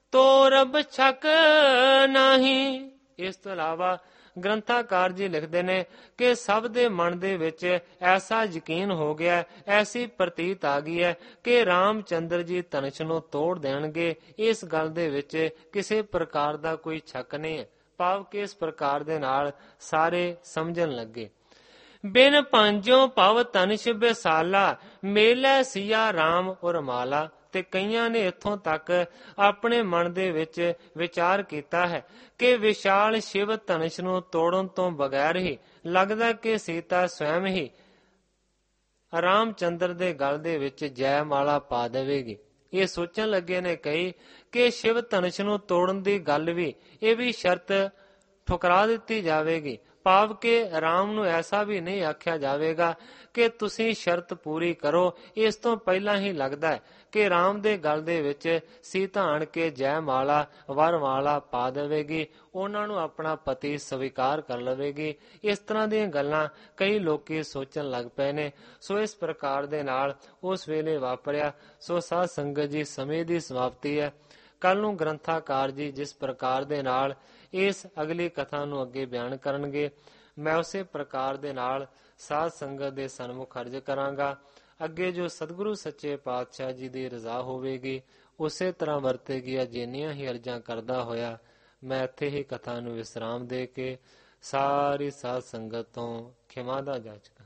ਤੋ ਰਬ ਛਕ ਨਹੀਂ। ਇਸ ਤੋਂ ਇਲਾਵਾ ਗ੍ਰੰਥਾਕਾਰ ਜੀ ਲਿਖਦੇ ਨੇ ਕਿ ਸਭ ਦੇ ਮਨ ਦੇ ਵਿੱਚ ਐਸਾ ਯਕੀਨ ਹੋ ਗਿਆ, ਐਸੀ ਪ੍ਰਤੀਤ ਆ ਗਈ ਹੈ ਕਿ ਰਾਮ ਚੰਦਰ ਜੀ ਧਨੁਸ਼ ਨੂੰ ਤੋੜ ਦੇਣਗੇ। ਇਸ ਗੱਲ ਦੇ ਵਿੱਚ ਕਿਸੇ ਪ੍ਰਕਾਰ ਦਾ ਕੋਈ ਸ਼ੱਕ ਨਹੀਂ ਹੈ, ਭਾਵ ਕਿ ਇਸ ਪ੍ਰਕਾਰ ਦੇ ਨਾਲ ਸਾਰੇ ਸਮਝਣ ਲੱਗੇ। ਬਿਨ ਪੰਜੋ ਭਵ ਧਨੁਸ਼ ਬਿਸਾਲਾ, ਮੇਲੇ ਸਿਆ ਰਾਮ ਔਰ ਮਾਲਾ। ਤੇ ਕਈਆਂ ਨੇ ਇੱਥੋਂ ਤੱਕ ਆਪਣੇ ਮਨ ਦੇ ਵਿੱਚ ਵਿਚਾਰ ਕੀਤਾ ਹੈ ਕਿ ਵਿਸ਼ਾਲ ਸ਼ਿਵ ਧਨੁਸ਼ ਨੂੰ ਤੋੜਨ ਤੋਂ ਬਗੈਰ ਹੀ ਲੱਗਦਾ ਕਿ ਸੀਤਾ ਸਵੈਮ ਹੀ ਰਾਮ ਚੰਦਰ ਦੇ ਗਲ ਦੇ ਵਿੱਚ ਜੈ ਮਾਲਾ ਪਾ ਦੇਵੇਗੀ। ਇਹ ਸੋਚਣ ਲੱਗੇ ਨੇ ਕਈ ਕਿ ਸ਼ਿਵ ਧਨੁਸ਼ ਨੂੰ ਤੋੜਨ ਦੀ ਗੱਲ ਵੀ ਇਹ ਵੀ ਸ਼ਰਤ ਠੁਕਰਾ ਦਿੱਤੀ ਜਾਵੇਗੀ, ਭਾਵ ਕਿ ਰਾਮ ਨੂੰ ਐਸਾ ਵੀ ਨਹੀਂ ਆਖਿਆ ਜਾਵੇਗਾ ਕਿ ਤੁਸੀਂ ਸ਼ਰਤ ਪੂਰੀ ਕਰੋ। ਇਸ ਤੋਂ ਪਹਿਲਾਂ ਹੀ ਲੱਗਦਾ ਹੈ ਕਿ ਰਾਮ ਦੇ ਗਲ ਦੇ ਵਿੱਚ ਸੀਤਾ ਆਣ ਕੇ ਜੈ ਮਾਲਾ ਵਰਮਾਲਾ ਪਾ ਦੇਵੇਗੀ, ਉਹਨਾਂ ਨੂੰ ਆਪਣਾ ਪਤੀ ਸਵੀਕਾਰ ਕਰ ਲਵੇਗੀ। ਇਸ ਤਰ੍ਹਾਂ ਦੀਆਂ ਗੱਲਾਂ ਕਈ ਲੋਕੀ ਸੋਚਣ ਲੱਗ ਪਏ ਨੇ। ਸੋ ਇਸ ਪ੍ਰਕਾਰ ਦੇ ਨਾਲ ਉਸ ਵੇਲੇ ਵਾਪਰਿਆ। ਸੋ ਸਾਧ ਸੰਗਤ ਜੀ, ਸਮੇਂ ਦੀ ਸਮਾਪਤੀ ਹੈ। ਕੱਲ ਨੂੰ ਗ੍ਰੰਥਾਕਾਰ ਜੀ ਜਿਸ ਪ੍ਰਕਾਰ ਦੇ ਨਾਲ ਇਸ ਅਗਲੀ ਕਥਾ ਨੂੰ ਅੱਗੇ ਬਿਆਨ ਕਰਨਗੇ, ਮੈਂ ਉਸੇ ਪ੍ਰਕਾਰ ਦੇ ਨਾਲ ਸਾਧ ਸੰਗਤ ਦੇ ਸਨਮੁਖ ਅਰਜ਼ ਕਰਾਂਗਾ। ਅੱਗੇ ਜੋ ਸਤਿਗੁਰੂ ਸੱਚੇ ਪਾਤਸ਼ਾਹ ਜੀ ਦੀ ਰਜ਼ਾ ਹੋਵੇਗੀ ਉਸੇ ਤਰ੍ਹਾਂ ਵਰਤੇਗੀ। ਜਿੰਨੀਆਂ ਹੀ ਅਰਜ਼ਾਂ ਕਰਦਾ ਹੋਇਆ ਮੈਂ ਇੱਥੇ ਹੀ ਕਥਾ ਨੂੰ ਵਿਸਰਾਮ ਦੇ ਕੇ ਸਾਰੀ ਸਾਧ ਸੰਗਤ ਤੋਂ ਖਿਮਾ ਦਾ ਜਾਚਕਾਂ।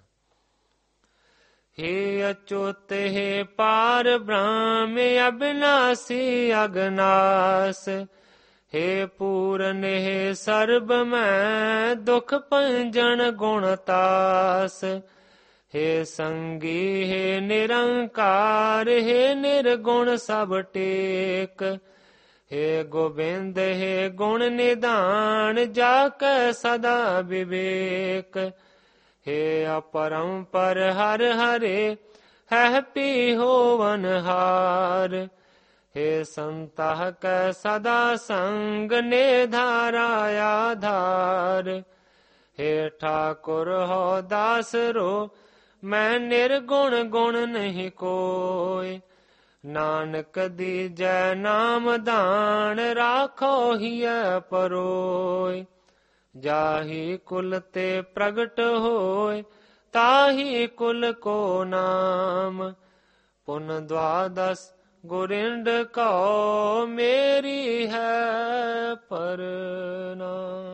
ਹੇ ਅਚੁੱਤ ਹੈ ਪਾਰ ਬ੍ਰਹਮ ਅਬਿਨਾਸੀ ਅਗਨਾਸ, ਹੇ ਪੂਰਨ ਹੈ ਸਰਬ ਮੈਂ ਦੁਖ ਭੰਜਨ ਗੁਣ ਤਾਸ, ਹੇ ਸੰਗੀ ਹੈ ਨਿਰੰਕਾਰ, ਹੇ ਨਿਰਗੁਣ ਸਭ ਟੇਕ, ਹੇ ਗੋਬਿੰਦ ਹੈ ਗੁਣ ਨਿਧਾਨ, ਜਾ ਕੈ ਸਦਾ ਵਿਵੇਕ, ਹੇ ਅਪਰੰਪਰ ਹਰ ਹਰੇ ਹੈ ਪੀ ਹੋਵਨ ਹਾਰ, ਹੇ ਸੰਤਹ ਕੈ ਸਦਾ ਸੰਗ ਨੇ ਧਾਰਾ ਆਧਾਰ, ਹੇ ਠਾਕੁਰ ਹੋ ਦਾਸ रो ਮੈਂ ਨਿਰਗੁਣ ਗੁਣ ਨਹੀਂ ਕੋਇ, ਨਾਨਕ ਦੀਜੈ ਨਾਮ ਦਾਨ ਰਾਖੋ ਹੀਐ ਪਰੋਇ, ਜਾਹੀ ਕੁਲ ਤੇ ਪ੍ਰਗਟ ਹੋਇ ਤਾਹੀ ਕੁਲ ਕੋ ਨਾਮ, ਪੁਨ ਦਵਾਦਸ ਗੁਰਿੰਡ ਕਉ ਮੇਰੀ ਹੈ ਪਰਨਾਮ।